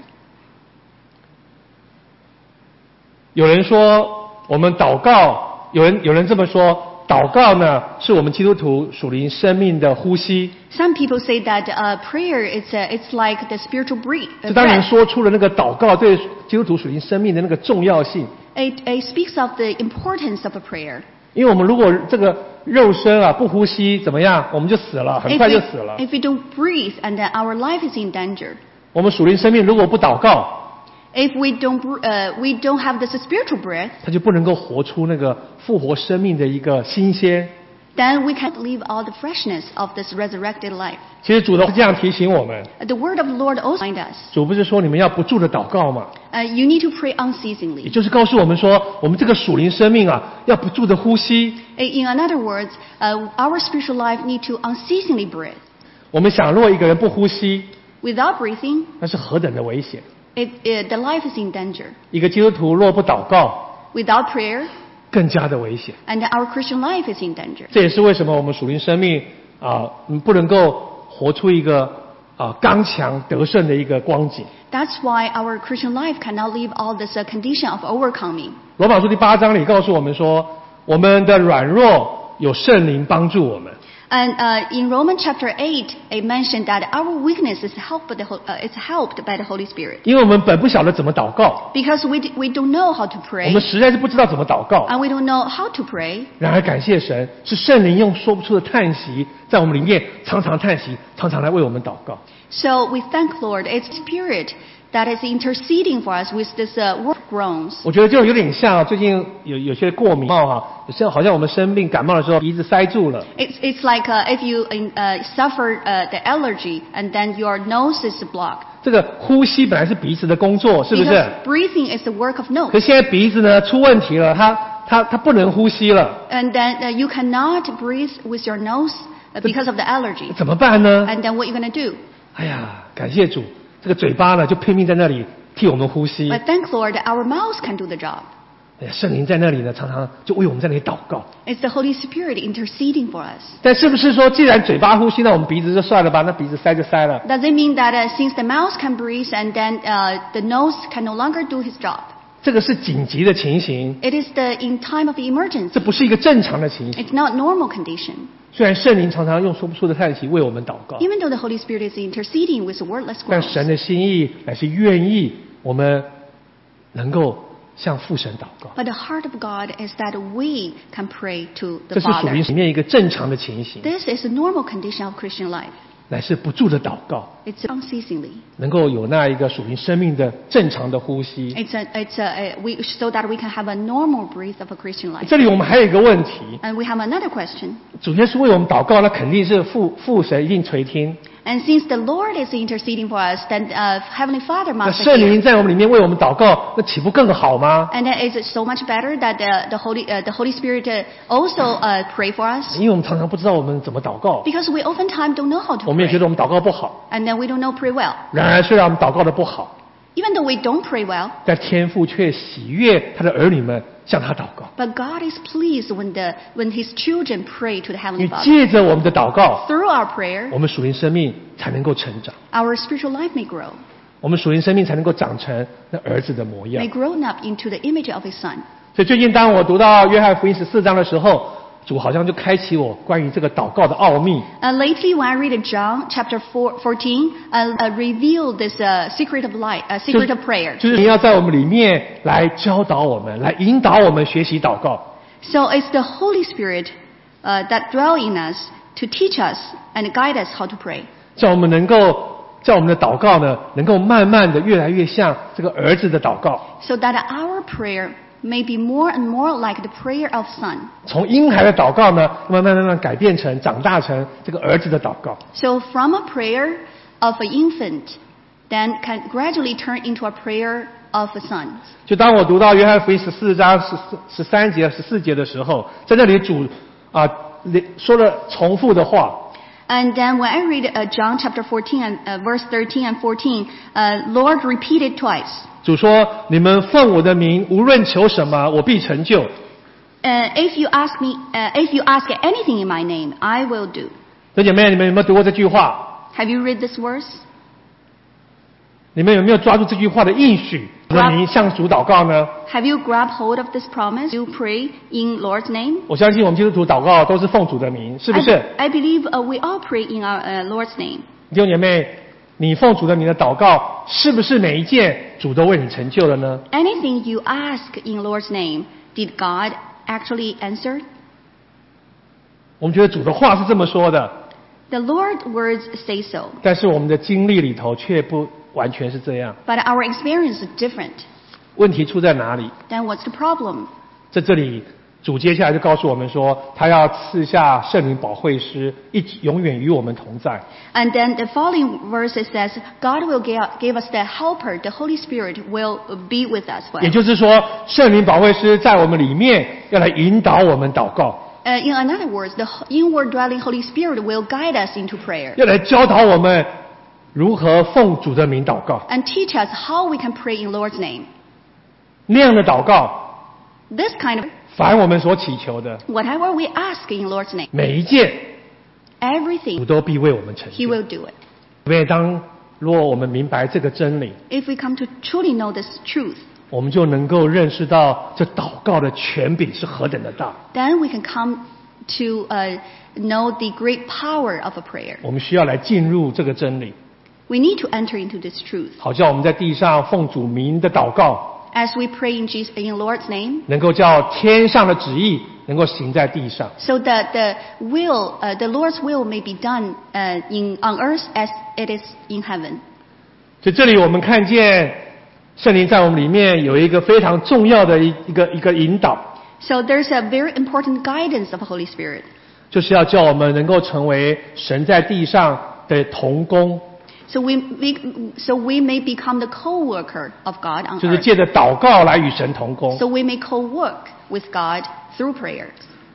有人说，我们祷告，有人有人这么说，祷告呢是我们基督徒属灵生命的呼吸。 Some people say that uh, prayer is uh, it's like the spiritual breath. 这当然 breath. 说出了那个祷告对基督徒属灵生命的那个重要性。 It, it speaks of the importance of a prayer. 因为我们如果这个肉身啊不呼吸，怎么样？我们就死了，很 If 快 we, 就死了。 if we don't breathe, and then our life is in danger. 我们属灵生命如果不祷告， If we don't, br- uh, we don't have this spiritual breath, 他就不能够活出那个复活生命的一个新鲜。 then we can't live all the freshness of this resurrected life. 其实主都是这样提醒我们， The word of the Lord also reminds us, 主不是说你们要不住的祷告吗？ uh, you need to pray 也 unceasingly. 就是告诉我们说，我们这个属灵生命啊，要不住的呼吸。 In other words, uh, our spiritual life need to unceasingly breathe. 我们想，如果一个人不呼吸， Without breathing, 那是何等的危险！ it, it, the life is in danger. 一个基督徒若不祷告， Without prayer, 更加的危险。 and our Christian life is in danger. 这也是为什么我们属灵生命啊，嗯不能够活出一个啊刚强得胜的一个光景。 That's why our Christian life cannot live all this uh, condition of overcoming. 罗马书第八章里告诉我们说，我们的软弱有圣灵帮助我们。 And uh, in Romans chapter eight, it mentioned that our weakness is helped by the, Hol- uh, it's helped by the Holy Spirit. 因为我们本不晓得怎么祷告， Because we, d- we don't know how to 我 pray, 们实在是不知道怎么祷告。 and we don't know how to pray. 然而感谢神，是圣灵用说不出的叹息，在我们里面常常叹息，常常来为我们祷告。 So we thank Lord, it's Spirit that is interceding for us with this uh, word groans. 我觉得就有点像最近有有些过敏冒哈，有些好像我们生病感冒的时候鼻子塞住了， It's, it's like uh, if you uh, suffer uh, the allergy and then your nose is blocked. 这个呼吸本来是鼻子的工作，是不是？ Because breathing is the work of nose. 可现在鼻子呢出问题了，它他他不能呼吸了， And then uh, you cannot breathe with your nose uh, because of the allergy. 怎么办呢？ And then what you going to do? 哎呀，感谢主，这个嘴巴呢就拼命在那里替我们呼吸。 But thank Lord that our mouth can do the job. 哎呀，圣灵在那里呢，常常就为我们在那里祷告。 It's the Holy Spirit interceding for us. 但是不是说，既然嘴巴呼吸，那我们鼻子就算了吧？那鼻子塞就塞了。 Does it mean that uh, since the mouth can breathe and then uh, the nose can no longer do his job? 这个是紧急的情形， It is the in time of emergency. 这不是一个正常的情形。 It's not normal condition. 虽然圣灵常常用说不出的叹息为我们祷告， Even though the Holy Spirit is interceding with wordless 但 groans. 神的心意乃是愿意我们能够向父神祷告。 But the heart of God is that we can pray to 这 the 是属 Father. 灵里面一个正常的情形， This is a normal condition of Christian life. 乃是不住的祷告， It's unceasingly. 能够有那一个属灵生命的正常的呼吸。 It's a, it's a, a, we, so that we can have a normal breath of a Christian life. 这里我们还有一个问题， And we have another question. 主耶稣为我们祷告，那肯定是父父神一定垂听。 And since the Lord is interceding for us, then uh, Heavenly Father 那 must 圣 hear. 灵在我们里面为我们祷告，那岂不更好吗？ And then is it so much better that the, the Holy uh, the Holy Spirit uh, also uh, pray for us? 因为我们常常不知道我们怎么祷告， Because we oftentimes don't know how to 我们也觉 pray. 得我们祷告不好。 And then we don't know pray well. 然而，虽然我们祷告的不好， Even though we don't pray well, 但天父却喜悦他的儿女们向他祷告， but God is pleased when the when His children pray to the 因 Heavenly 为 Father. 借着我们的祷告， Through our prayer, 我们属灵生命才能够成长， our spiritual life may grow, 我们属灵生命才能够长成那儿子的模样 may。grow up into the image of His Son. 所以最近当我读到约翰福音十四章的时候，主好像就开启我关于这个祷告的奥秘。 Uh, lately, when I read John chapter four, fourteen, uh, uh, reveal this uh, secret of light, uh, 就 secret of prayer. 就是你要在我们里面来教导我们，来引导我们学习祷告。 So it's the Holy Spirit uh, that dwell in us to teach us and guide us how to pray. 叫我们能够，叫我们的祷告呢，能够慢慢的越来越像这个儿子的祷告， So that our prayer may be more and more like the prayer of Son. 从婴孩的祷告呢，慢慢慢慢改变成长大成这个儿子的祷告。 So from a prayer of an infant, then can gradually turn into a prayer of a son. 就当我读到约翰福音十四章十四十三节十四节的时候，在那里主啊、说了重复的话。 And then when I read uh, John chapter fourteen and uh, verse thirteen and fourteen, uh, Lord repeated twice. 主说：“你们奉我的名，无论求什么，我必成就。” Uh, if you ask me, uh, if you ask anything in my name, I will do. 弟兄姐妹，你们有没有读过这句话？ Have you read this verse? 你们有没有抓住这句话的应许？那你向主祷告呢？ Have you grabbed hold of this promise? You pray in Lord's name. 我相信我们基督徒祷告都是奉主的名，是不是？ I, I believe uh, we all pray in our uh, Lord's name. 弟兄姐妹，你奉主的名的祷告，是不是每一件主都为你成就了呢？ Anything you ask in Lord's name, did God actually answer? 我们觉得主的话是这么说的， The Lord's words say so, 但是我们的经历里头却不完全是这样。 but our experience is different. 问题出在哪里？ Then what's the problem? 在这里，主接下来就告诉我们说，他要赐下圣灵保惠师，一直永远与我们同在。 And then the following verse says, God will give, give us the helper, the Holy Spirit will be with us 也 forever. 就是说，圣灵保惠师在我们里面，要来引导我们祷告， Uh, in other words, the inward dwelling Holy Spirit will guide us into prayer 要来教导我们如何奉主的名祷告。 and teach us how we can pray in Lord's name. 那样的祷告， This kind of, 凡我们所祈求的 whatever we ask in Lord's name, 每一件，主 everything, 都必为我们成 He 就。 will do it. 因为当如果我们明白这个真理， If we come to truly know this truth, 我们就能够认识到这祷告的权柄是何等的大。 then we can come to uh, know the great power of a prayer. 我们需要来进入这个真理， We need to enter into this truth. 好叫我们在地上奉主名的祷告， As we pray in Jesus, in Lord's name, 能够叫天上的旨意能够行在地上。 so that the will, uh, the Lord's will may be done uh, in on earth as it is in heaven. 所以这里我们看见圣灵在我们里面有一个非常重要的一一个一个引导， So there's a very important guidance of the Holy Spirit. 就是要叫我们能够成为神在地上的同工。 So we, we, so we may become the co-worker of God on 就是 earth. 借着祷告来与神同工。 So we may co-work with God through prayers.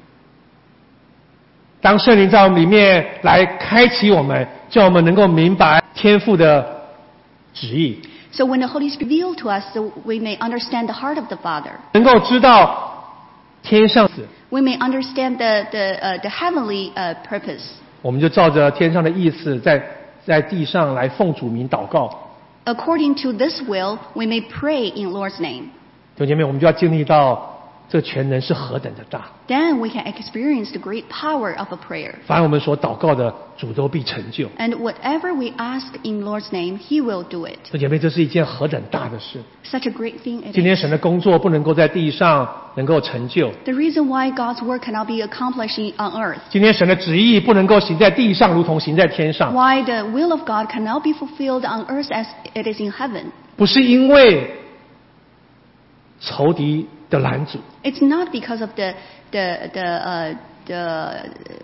当圣灵在我们里面来开启我们，叫我们能够明白天父的旨意， So when the Holy Spirit reveals to us, so we may understand the heart of the Father. 能够知道天上的， We may understand the, the, uh, the heavenly uh, purpose. 我们就照着天上的意思，在在地上来奉主名祷告。 According to this will, we may pray in Lord's name. 弟兄姐妹，我们就要经历到这全能是何等的大。 Then we can experience the great power of a prayer. 凡我们所祷告的，主都必成就。 And whatever we ask in Lord's name, He will do it. 弟兄姐妹，这是一件何等大的事！ Such a great thing it 今天 is. 神的工作不能够在地上能够成就， The reason why God's work cannot be accomplished in- on earth, 今天神的旨意不能够行在地上，如同行在天上， why the will of God cannot be fulfilled on earth as it is in heaven. 不是因为仇敌的拦阻， It's not because of the the the uh, the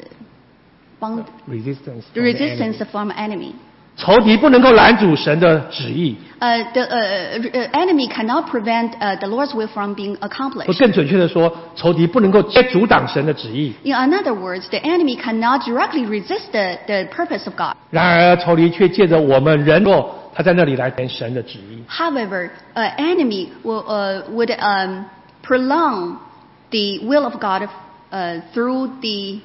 bound, resistance the resistance from enemy. 仇敌不能够拦阻神的旨意， Uh, the uh, uh, enemy cannot prevent uh, the Lord's will from being 或 accomplished. 更准确的说，仇敌不能够直接阻挡神的旨意。 In other words, the enemy cannot directly resist the, the purpose of God. 然而，仇敌却借着我们人若他在那里来填神的旨意。 However, uh, enemy will, uh, would um, prolong the will of God uh, through the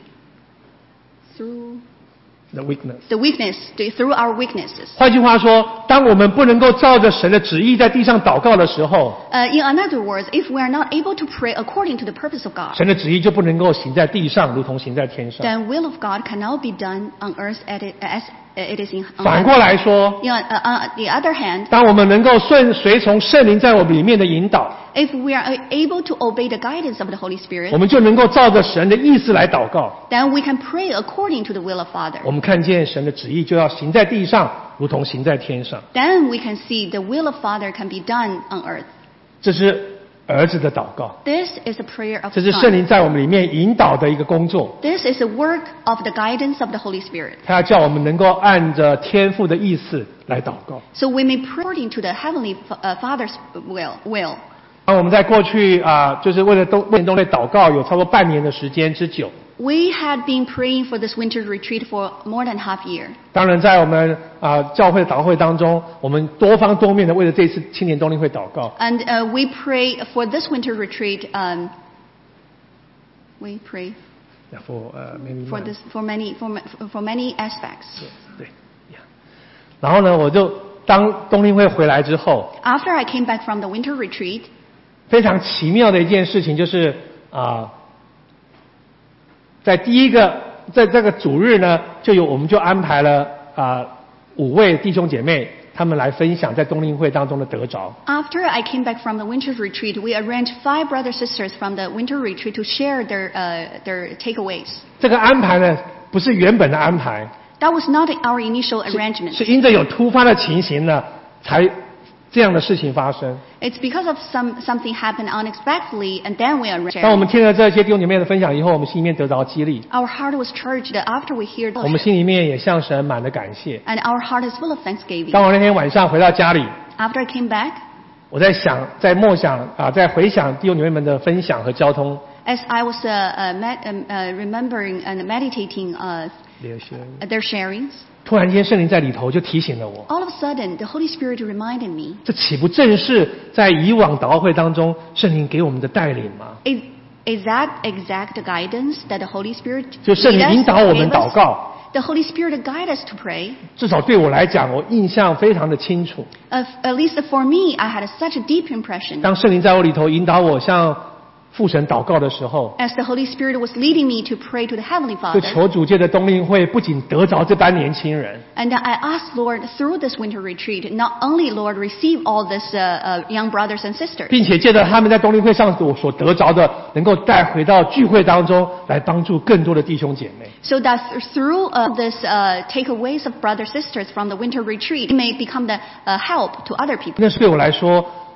through The weakness。 the weakness, the, through our weaknesses. 换句话说，当我们不能够照着神的旨意在地上祷告的时候， Uh, in other words, if we are not able to pray according to the purpose of God, 神的旨意就不能够行在地上，如同行在天上。 then will of God cannot be done on earth as it, as it is in on 反过 heaven. 来说， You know, uh, on the other hand, 当我们能够顺随从圣灵在我们里面的引导， if we are able to obey the guidance of the Holy 我 Spirit, 们就能够照着神的意思来祷告。 then we can pray according to the will of Father. 我们看见神的旨意就要行在地上，如同行在天上。 Then we can see the will of Father can be done on earth. 这是儿子的祷告， This is the prayer of 这是圣 Son. 灵在我们里面引导的一个工作。 This is the work of the guidance of the Holy Spirit. 他要叫我们能够按着天父的意思来祷告。 So we may pray according to the heavenly uh, Father's will. will. 那我们在过去啊、就是为了冬为冬队祷告，有超过半年的时间之久。 We had been praying for this winter retreat for more than half a year. 当然，在我们啊、教会的祷告会当中，我们多方多面的为了这次青年冬令会祷告。 And uh, we pray for this winter retreat. Um, we pray For 呃 many for this for many for, ma- for many aspects. 对呀。然后呢，我就当冬令会回来之后， After I came back from the winter retreat, 非常奇妙的一件事情就是啊、在第一个在这个主日呢，就有我们就安排了啊、五位弟兄姐妹，他们来分享在冬令会当中的得着。 after I came back from the winter retreat, we arranged five brothers and sisters from the winter retreat to share their uh, their takeaways. 这个安排呢，不是原本的安排， That was not our initial arrangement. 是因着有突发的情形呢，才这样的事情发生。 It's because of some something happened unexpectedly, and then we arranged. 当我们听了这些弟兄姐妹的分享以后，我们心里面得着激励， Our heart was charged after we heard 我们 fellowship, 心里面也向神满了感谢。 and our heart is full of thanksgiving. 当我那天晚上回到家里， After I came back, 我在想，在默想啊，在回想弟兄姐妹们的分享和交通。 as I was uh, uh, med- um, uh, remembering and meditating uh, their sharings, 突然间圣灵在里头就提醒了我， all of a sudden the Holy Spirit reminded me, 这岂不正是在以往祷告会当中圣灵给我们的带领吗？ is, is that exact guidance that the Holy Spirit 就圣灵 lead us, 引导我们 gave 祷 us? 告， The Holy Spirit guide us to pray. 至少对我来讲，我印象非常的清楚。 Uh, at least for me, I had such a deep impression. 当圣灵在我里头引导我向父神祷告的时候， As the Holy Spirit was leading me to pray to the Heavenly 就 Father, 求主借着冬令会，不仅得着这班年轻人， and I asked Lord through this winter retreat, not only Lord receive all this uh, uh, young brothers and sisters, 并且借着他们在冬令会上所所得着的，能够带回到聚会当中来帮助更多的弟兄姐妹。 so that through uh, this uh, takeaways of brothers sisters from the winter retreat, it may become the uh, help to other people. 那是对我来说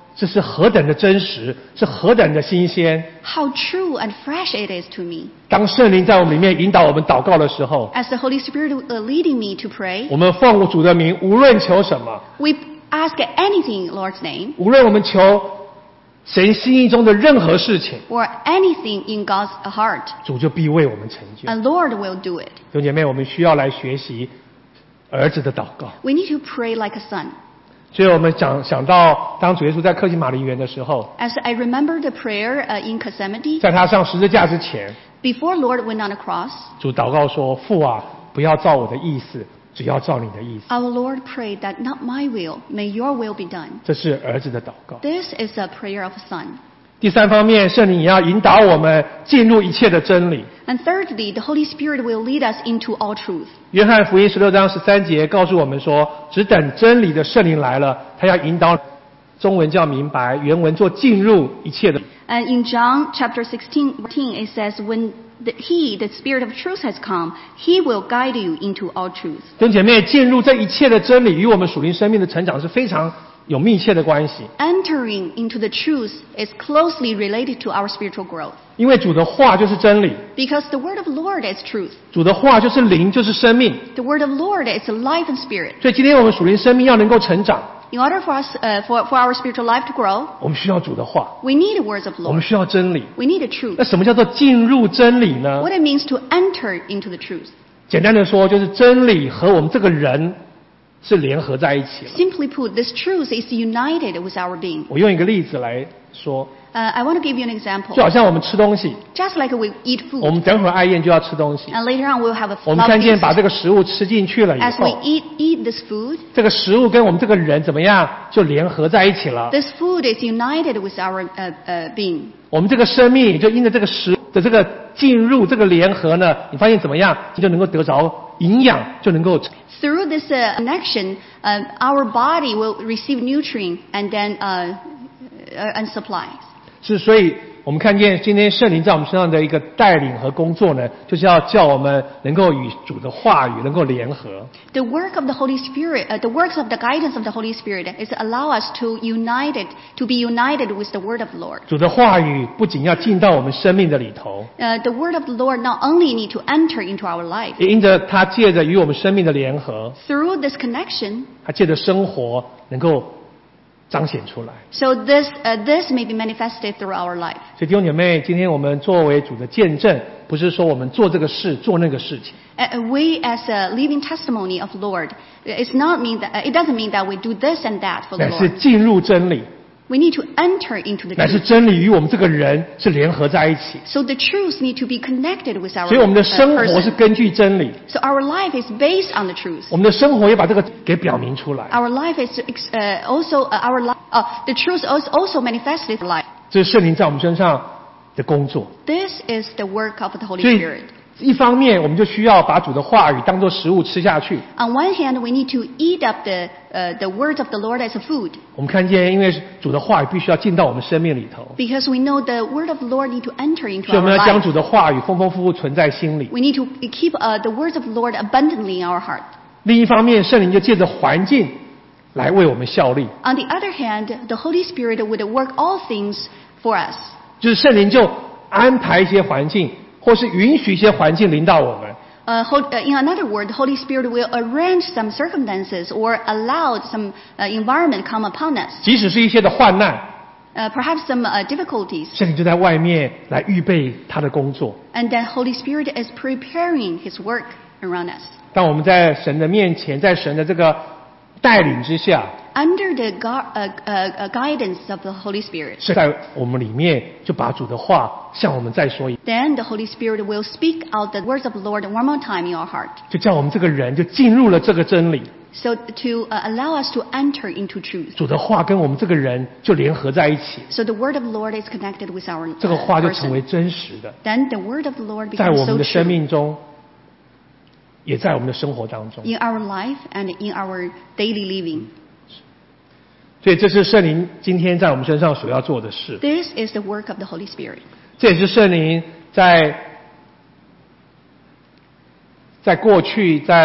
这是何等的真实，是何等的新鲜。 How true and fresh it is to me. 当圣灵在我们里面引导我们祷告的时候， As the Holy Spirit uh, leading me to pray, 我们奉主的名，无论求什么， we ask anything in Lord's name, 无论我们求神心意中的任何事情， or anything in God's heart, 主就必为我们成就。 and Lord will do it. 弟兄姐妹，我们需要来学习儿子的祷告。 We need to pray like a son. 所以我们想想到，当主耶稣在克西马尼园的时候， As I remember the prayer uh, in Gethsemane, 在他上十字架之前， before Lord went on the cross, 主祷告说：“父啊，不要照我的意思，只要照你的意思。 our Lord prayed that not my will, may your will be done. ” 这是儿子的祷告。 This is a prayer of a son. 第三方面，圣灵也要引导我们进入一切的真理。 And thirdly, the Holy Spirit will lead us into all truth. 约翰福音十六章十三节告诉我们说，只等真理的圣灵来了，他要引导，中文叫明白，原文做进入一切的。 And in John chapter sixteen, it says, when the, He, the Spirit of truth has come, He will guide you into all truth. 弟兄姐妹，进入这一切的真理，与我们属灵生命的成长是非常有密切的关系。 Entering into the truth is closely related to our spiritual growth. 因为主的话就是真理， Because the word of the Lord is truth. 主的话就是灵，就是生命。 The word of the Lord is life and spirit. 所以今天我们属灵生命要能够成长， In order for us, uh, for, for our spiritual life to grow, 我们需要主的话， we need the words of the 我们 Lord. 需要真理。 We need the truth. 那什么叫做进入真理呢？ What it means to enter into the truth. 简单的说，就是真理和我们这个人是联合在一起了。 Simply put, this truth is united with our being. 我用一个例子来说， Uh, I want to give you an example. 就好像我们吃东西， Just like we eat 我 food, 们等会儿爱宴就要吃东西， and later on we'll have a 我们 love 看见 feast. 把这个食物吃进去了以 As we 后， eat eat this food, 这个食物跟我们这个人怎么样就联合在一起了？ this food is united with our uh, uh, being. 我们这个生命也就因着这个食的这个进入这个联合呢，你发现怎么样，你就能够得着营养，就能够 Through this uh, connection, uh, our body will receive nutrient and then uh, uh, and supplies. 是，所以我们看见今天圣灵在我们身上的一个带领和工作呢，就是要叫我们能够与主的话语能够联合。 The work of the Holy Spirit, uh, the works of the guidance of the Holy Spirit is allow us to unite it, to be united with the word of the Lord. 主的话语不仅要进到我们生命的里头， Uh, the word of the Lord not only need to enter into our life. 也因着它借着与我们生命的联合， Through this connection, 它借着生活能够彰显出来。 so this uh, this may be manifested through our life. 所以弟兄姐妹，今天我们作为主的见证，不是说我们做这个事做那个事情， Uh, we, as a living testimony of Lord, it's not mean that uh, it doesn't mean that we do this and that for the 乃是 Lord. 进入真理， We need to enter into the 乃是 truth. 真理与我们这个人是联合在一起。 So the truth need to be connected with our 所以我们的 uh, 生活是 person. 根据真理， So our life is based on the truth. 我们的生活也把这个给表明出来。 Our life is uh, also uh, our life. Uh, the truth is also manifested in life. 这是圣灵在我们身上的工作。 This is the work of the Holy 所以 Spirit. 一方面，我们就需要把主的话语当作食物吃下去。 On one hand, we need to eat up the uh, the words of the Lord as a food, 我们看见，因为主的话语必须要进到我们生命里头， because we know the word of the Lord need to enter into 所以我 our 们要将 life. 主的话语丰丰富富存在心里。 We need to keep uh, the words of the Lord abundantly in our heart. 另一方面，圣灵就借着环境来为我们效力， On the other hand, the Holy Spirit would work all things for us. 就是圣灵就安排一些环境，或是允许一些环境临到我们， Uh, ho- uh, in another word, the Holy Spirit will arrange some circumstances or allow some uh, environment come upon us. 即使是一些的患难， Uh, perhaps some uh, difficulties. 圣灵就在外面来预备他的工作。 And then Holy Spirit is preparing His work around us. 当我们在神的面前，在神的这个带领之下， Under the gu- uh, uh, uh, guidance of the Holy Spirit, 是在我们里面就把主的话向我们再说一遍， then the Holy Spirit will speak out the words of the Lord one more time in our heart. 就叫我们这个人就进入了这个真理。 So to uh, allow us to enter into truth. 主的话跟我们这个人就联合在一起， So the word of the Lord is connected with our uh, 这个话就成为 person. 真实的， Then the word of the Lord 在 becomes 我们 so 的生 true 命中，也在我们的生活当中。 in our life and in our daily living. 所以这是圣灵今天在我们身上所要做的事， This is the work of the Holy Spirit. 这也是圣灵在在过去在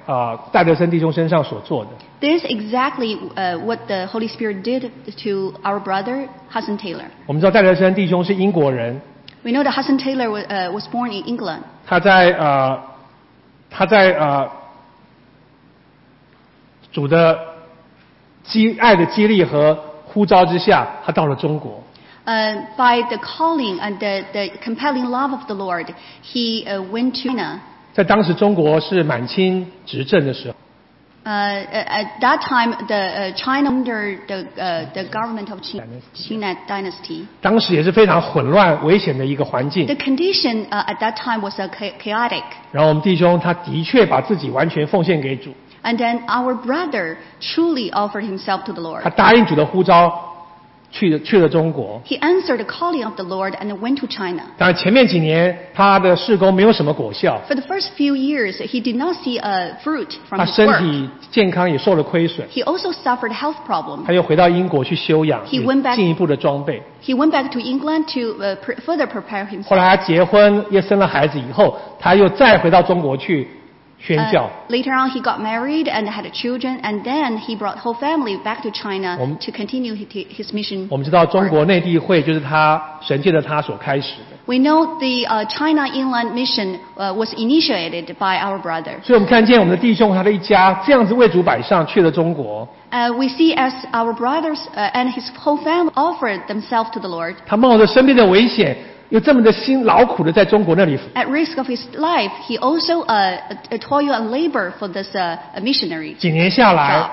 啊、呃、戴德森弟兄身上所做的。 This is exactly uh, what the Holy Spirit did to our brother Hudson Taylor. 我们知道戴德森弟兄是英国人， We know that Hudson Taylor was, uh, was born in England. 他在呃他在呃主的激爱的激励和呼召之下，他到了中国。 Uh, by the calling and the, the compelling love of the Lord, he uh, went to China. 在当时中国是满清执政的时候， Uh, at that time, the uh, China under the uh, the government of Qing, Qing dynasty. 当时也是非常混乱、危险的一个环境 The。condition uh, at that time was uh, cha- chaotic. 然后我们弟兄他的确把自己完全奉献给主， And then our brother truly offered himself to the Lord. 他答应主的呼召，去了去了中国。 He answered the calling of the Lord and went to China. 当然前面几年他的事工没有什么果效， For the first few years, he did not see a fruit 他 from his 身 work. 体健康也受了亏损， He also suffered health problems. 他又回到英国去休养， He went back- 进一步的装备。 He went back to England to uh, pr- further prepare 后 himself. 来他结婚也生了孩子以后，他又再回到中国去宣 Uh, 教。 later on, he got married and had children, and then he brought whole family back to China 我们- to continue his, his mission. 我们知道中国内地会就是他神借着他所开始的， We know the uh, China Inland Mission uh, was initiated by our brother. 所以我们看见我们的弟兄他的一家这样子为主摆上去了中国， Uh, we see as our brothers uh, and his whole family offered themselves to the Lord. 他冒着生命的危险，又这么的辛劳苦的在中国那里， At risk of his life, he also uh, uh, toil and labor for this uh, missionary 几年下 job. 来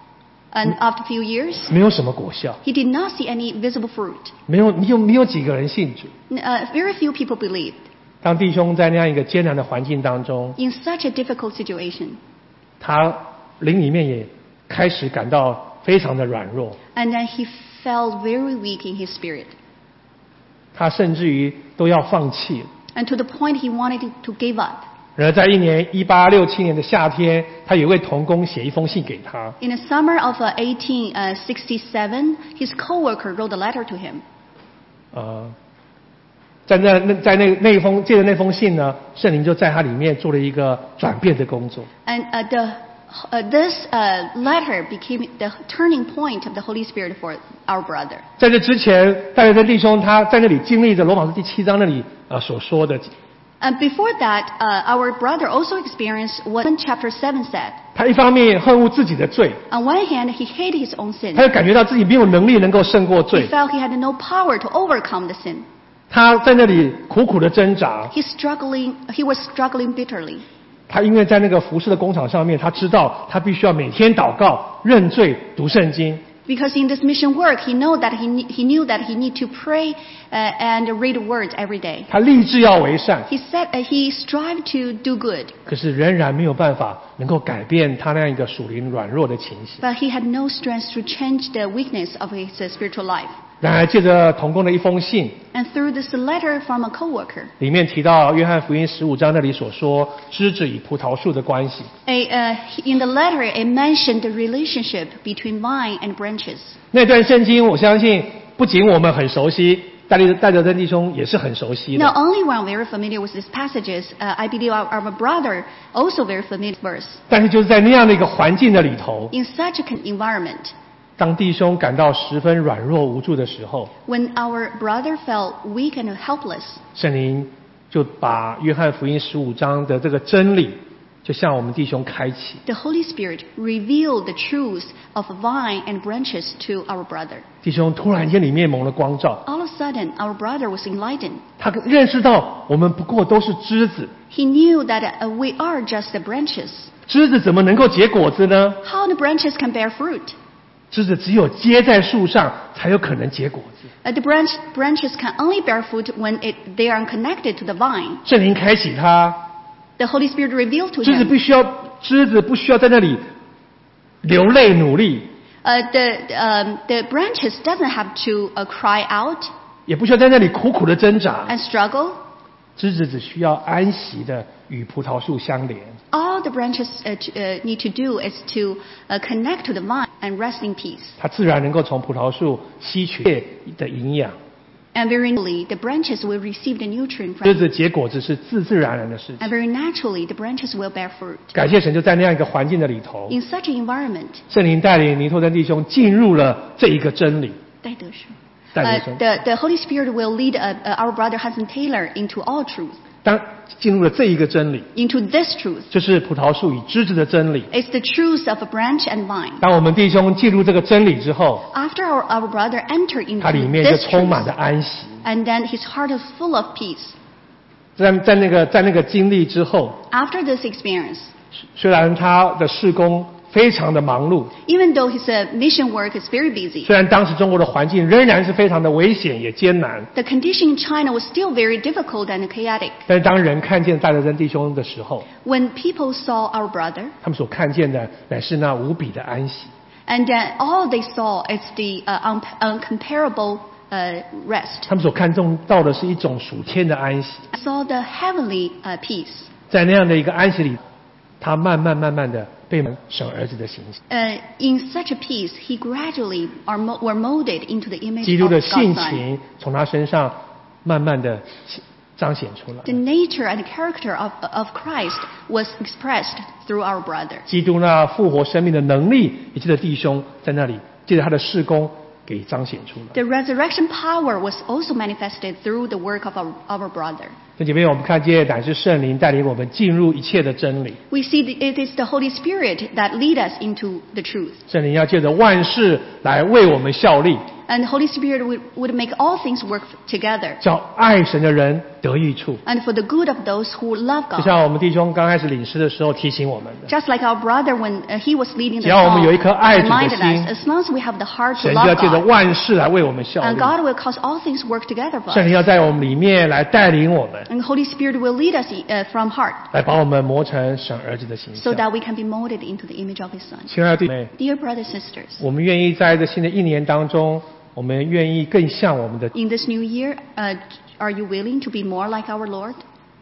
And after a few years, 没有什么果效， he did not see any visible fruit. 没有没有没有几个人信主。 Uh, very few people believed. 当弟兄在那样一个艰难的环境当中， In such a difficult situation, 他灵里面也开始感到非常的软弱， and then he felt very weak in his spirit. 他甚至于都要放弃了。 And to the point he wanted to, to give up. 然而在一年一八六七年的夏天，他有一位同工写一封信给他， In the summer of uh, eighteen sixty-seven, his co-worker wrote a letter to him. 呃，在那那在那那一封借着那封信呢，圣灵就在他里面做了一个转变的工作。 And uh, the, uh, this uh, letter became the turning point of the Holy Spirit for our brother. 在这之前，戴德森弟兄他在那里经历着罗马书第七章那里呃所说的， And before that, uh, our brother also experienced what chapter seven said. 他一方面恨恶自己的罪， On one hand, he hated his own sin. 他又感觉到自己没有能力能够胜过 He 罪， felt he had no power to overcome the sin. 他在那里苦苦的挣扎。 He's struggling, he was struggling bitterly. 他因为在那个服饰的工厂上面，他知道他必须要每天祷告、认罪、读圣经。 Because in this mission work, he know that he, ne- he knew that he need to pray uh, and read words every day. 他立志要为善， He said uh, he strived to do good, 可是仍然没有办法能够改变他那样一个属灵软弱的情形。 but he had no strength to change the weakness of his uh, spiritual life. 然而，借着同工的一封信， And through this letter from a coworker, 里面提到约翰福音十五章那里所说枝子与葡萄树的关系。 a, uh, in the letter it mentioned the relationship between vine and branches. 那段圣经，我相信不仅我们很熟悉，戴利戴德森弟兄也是很熟悉的。 Not only we're very familiar with these passages, uh, I believe our, our brother also very familiar with verse. 但是就是在那样的一个环境的里头， In such an environment, 当弟兄感到十分软弱无助的时候， when our brother felt weak and helpless, 圣灵就把约翰福音十五章的这个真理，就向我们弟兄开启。 the Holy Spirit revealed the truths of vine and branches to our brother. 弟兄突然间里面蒙了光照， All of a sudden, our brother was enlightened. 他认识到我们不过都是枝子， He knew that uh, we are just the branches. 枝子怎么能够结果子呢？ How the branches can bear fruit? 枝子只有接在树上，才有可能结果子。 Uh, the branch, branches can only bear fruit when it, they are connected to the vine. 圣灵开启他， The Holy Spirit revealed to 枝子 him. 必须要，枝子不需要在那里流泪努力， Uh, the, um, the branches doesn't have to uh, cry out 也不需要在那里苦苦的挣扎。 and struggle. 枝子只需要安息的与葡萄树相连。 All the branches uh, to, uh, need to do is to uh, connect to the vine and rest in peace. 它自然能够从葡萄树吸取的营养。 And very naturally, the branches will receive the nutrient 枝 from 子 it. 结果子是自自然然的事 And 情。 very naturally, the branches will bear fruit. 感谢神，就在那样一个环境的里头， In such an environment, 圣灵带领尼托登弟兄进入了这一个真理。 带得生. 带得 Uh, 生 the, the Holy Spirit will lead uh, uh, our brother Hudson Taylor into all truth, 当进入了这一个真理， into this truth. 就是葡萄树与枝子的真理。 It's the truth of a branch and vine. 当我们弟兄进入这个真理之后， After our, our brother entered 他里 into 面就 this 充满 truth, 着安息。 and then his heart is full of peace. 在在那个在那个经历之后， After this experience, 虽然他的事工非常的忙碌， even though his uh, mission work is very busy, 虽然当时中国的环境仍然是非常的危险也艰难， the condition in China was still very difficult and chaotic. 但是当人看见戴德真弟兄的时候， When people saw our brother, 他们所看见的乃是那无比的安息。 and then all they saw is the uh, un- uncomparable uh, rest, 他们所看重到的是一种属天的安息， saw the heavenly uh, peace. 在那样的一个安息里，他慢慢慢慢的被神儿子的形象， Uh, in such a peace, he gradually are mo- were molded into the image 基督 of 的 God's 性 Son. 情从他身上慢慢的彰显出来 The。nature and character of, of Christ was expressed through our brother. 基督那复活生命的能力，也借着弟兄在那里借着他的事工给彰显出来。 The resurrection power was also manifested through the work of our, our brother. 这里面我们看见乃是圣灵带领我们进入一切的真理， We see that it is the Holy Spirit that lead us into the truth. 圣灵要借着万事来为我们效力， And the Holy Spirit would, would make all things work together. 叫爱神的人得益处。 And for the good of those who love 就 God. 像我们弟兄刚开始领诗的时候提醒我们的， Just like our brother when uh, he was leading 只 the 要我们 song, 有一颗爱主的 reminded 心， us, as long as we have the heart to 神就要 love 借着 God, 万事来为我们效 and 力。 God will cause all things work together for 圣 us. 灵要在我们里面来带领我们， And the Holy Spirit will lead us uh, from heart 来把我们磨成神儿子的形 so 象。 that we can be molded into the image of His Son. 亲爱的弟妹， Dear brothers and sisters, 我们愿意在这新的一年当中，我们愿意更像我们的 in this new year, uh, are you willing to be more like our Lord?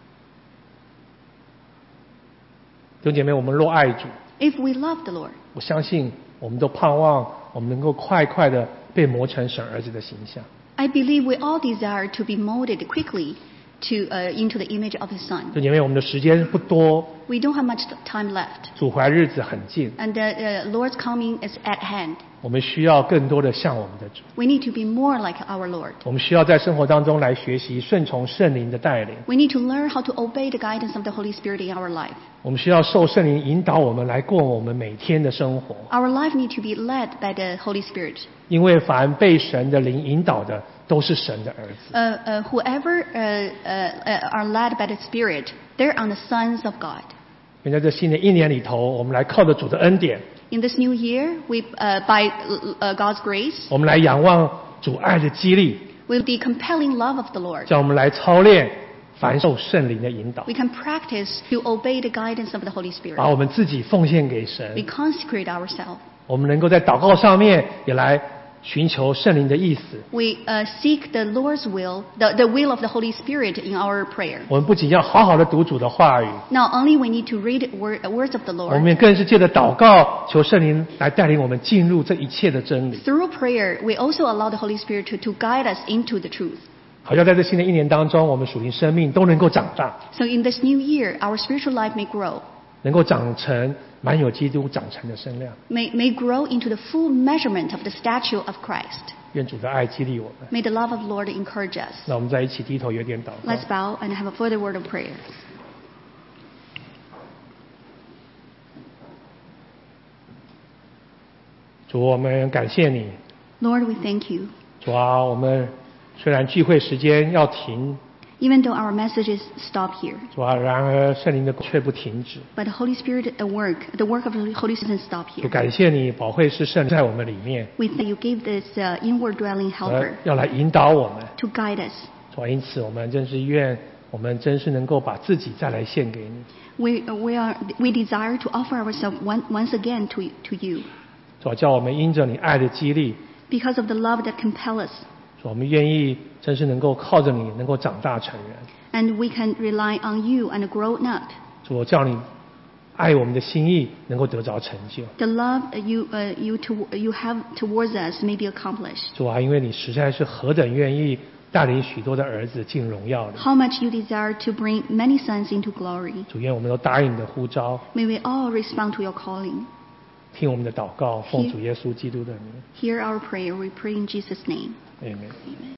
弟兄姐妹。我们若爱主， If we love the Lord, 我相信我们都盼望我们能够快快的被磨成神儿子的形象。 I believe we all desire to be molded quickly to, uh, into the image of His 弟 Son. 兄姐妹，我们的时间不多， We don't have much time left, 主回来日子很近， and the uh, Lord's coming is at hand. 我们需要更多的像我们的主。 We need to be more like our Lord. 我们需要在生活当中来学习顺从圣灵的带领， We need to learn how to obey the guidance of the Holy Spirit in our life. 我们需要受圣灵引导我们来过我们每天的生活。 Our life need to be led by the Holy Spirit. 因为凡被神的灵引导的，都是神的儿子。 Uh, uh, whoever uh, uh, uh, are led by the Spirit, they're on the sons of God. 愿在这新的一年里头，我们来靠着主的恩典， In this new year, we, uh, by uh, God's grace, 我们来仰望主爱的激励， with the compelling love of the Lord, 叫我们来操练凡受圣灵的引导， we can practice to obey the guidance of the Holy 把 Spirit. 我们自己奉献给 We 神。 consecrate ourselves. 我们能够在祷告上面也来寻求圣灵的意思。 We uh, seek the Lord's will, the, the will of the Holy Spirit in our prayer. 我们不仅要好好的读主的话语， Not only we need to read word, words of the 我 Lord, 们更是借着祷告求圣灵来带领我们进入这一切的真理， through prayer, we also allow the Holy Spirit to, to guide us into the truth. 好像在这新的一年当中，我们属灵生命都能够长大， So in this new year, our spiritual life may grow, 能够长成满有基督长成的身量。 may, may grow into the full measurement of the statue of Christ. 愿主的爱激励我们。 May the love of the Lord encourage us. 那我们在一起低头有点祷告。 Let's bow and have a further word of prayer. 主，我们感谢你。 Lord, we thank you. 主啊，我们虽然聚会时间要停， Even though our messages stop here, 主啊，然而圣灵的却不停止。 but the Holy Spirit at work, the work of the Holy Spirit doesn't stop 主 here. 感谢你，宝会是圣在我们里面， We thank you gave this uh, inward dwelling 呃 helper 要来引导我们。 to guide us. 主啊，因此我们真是愿我们真是能够把自己再来献给你。 We, we, are, we desire to offer ourselves one, once again to, to you 主啊，叫我们因着你爱的激励， because of the love that compels us. 主啊，我们愿意真是能够靠着你能够长大成人。 And we can rely on you and grow up. 主，我叫你爱我们的心意能够得着成就。 The love you, uh, you, to, you have towards us may be accomplished. 主啊，因为你实在是何等愿意带领许多的儿子进荣耀里。 how much you desire to bring many sons into glory. 主，愿我们都答应你的呼召， May we all respond to your calling. 听我们的祷告，奉主耶稣基督的名。 Hear our prayer, we pray in Jesus' name. Amen.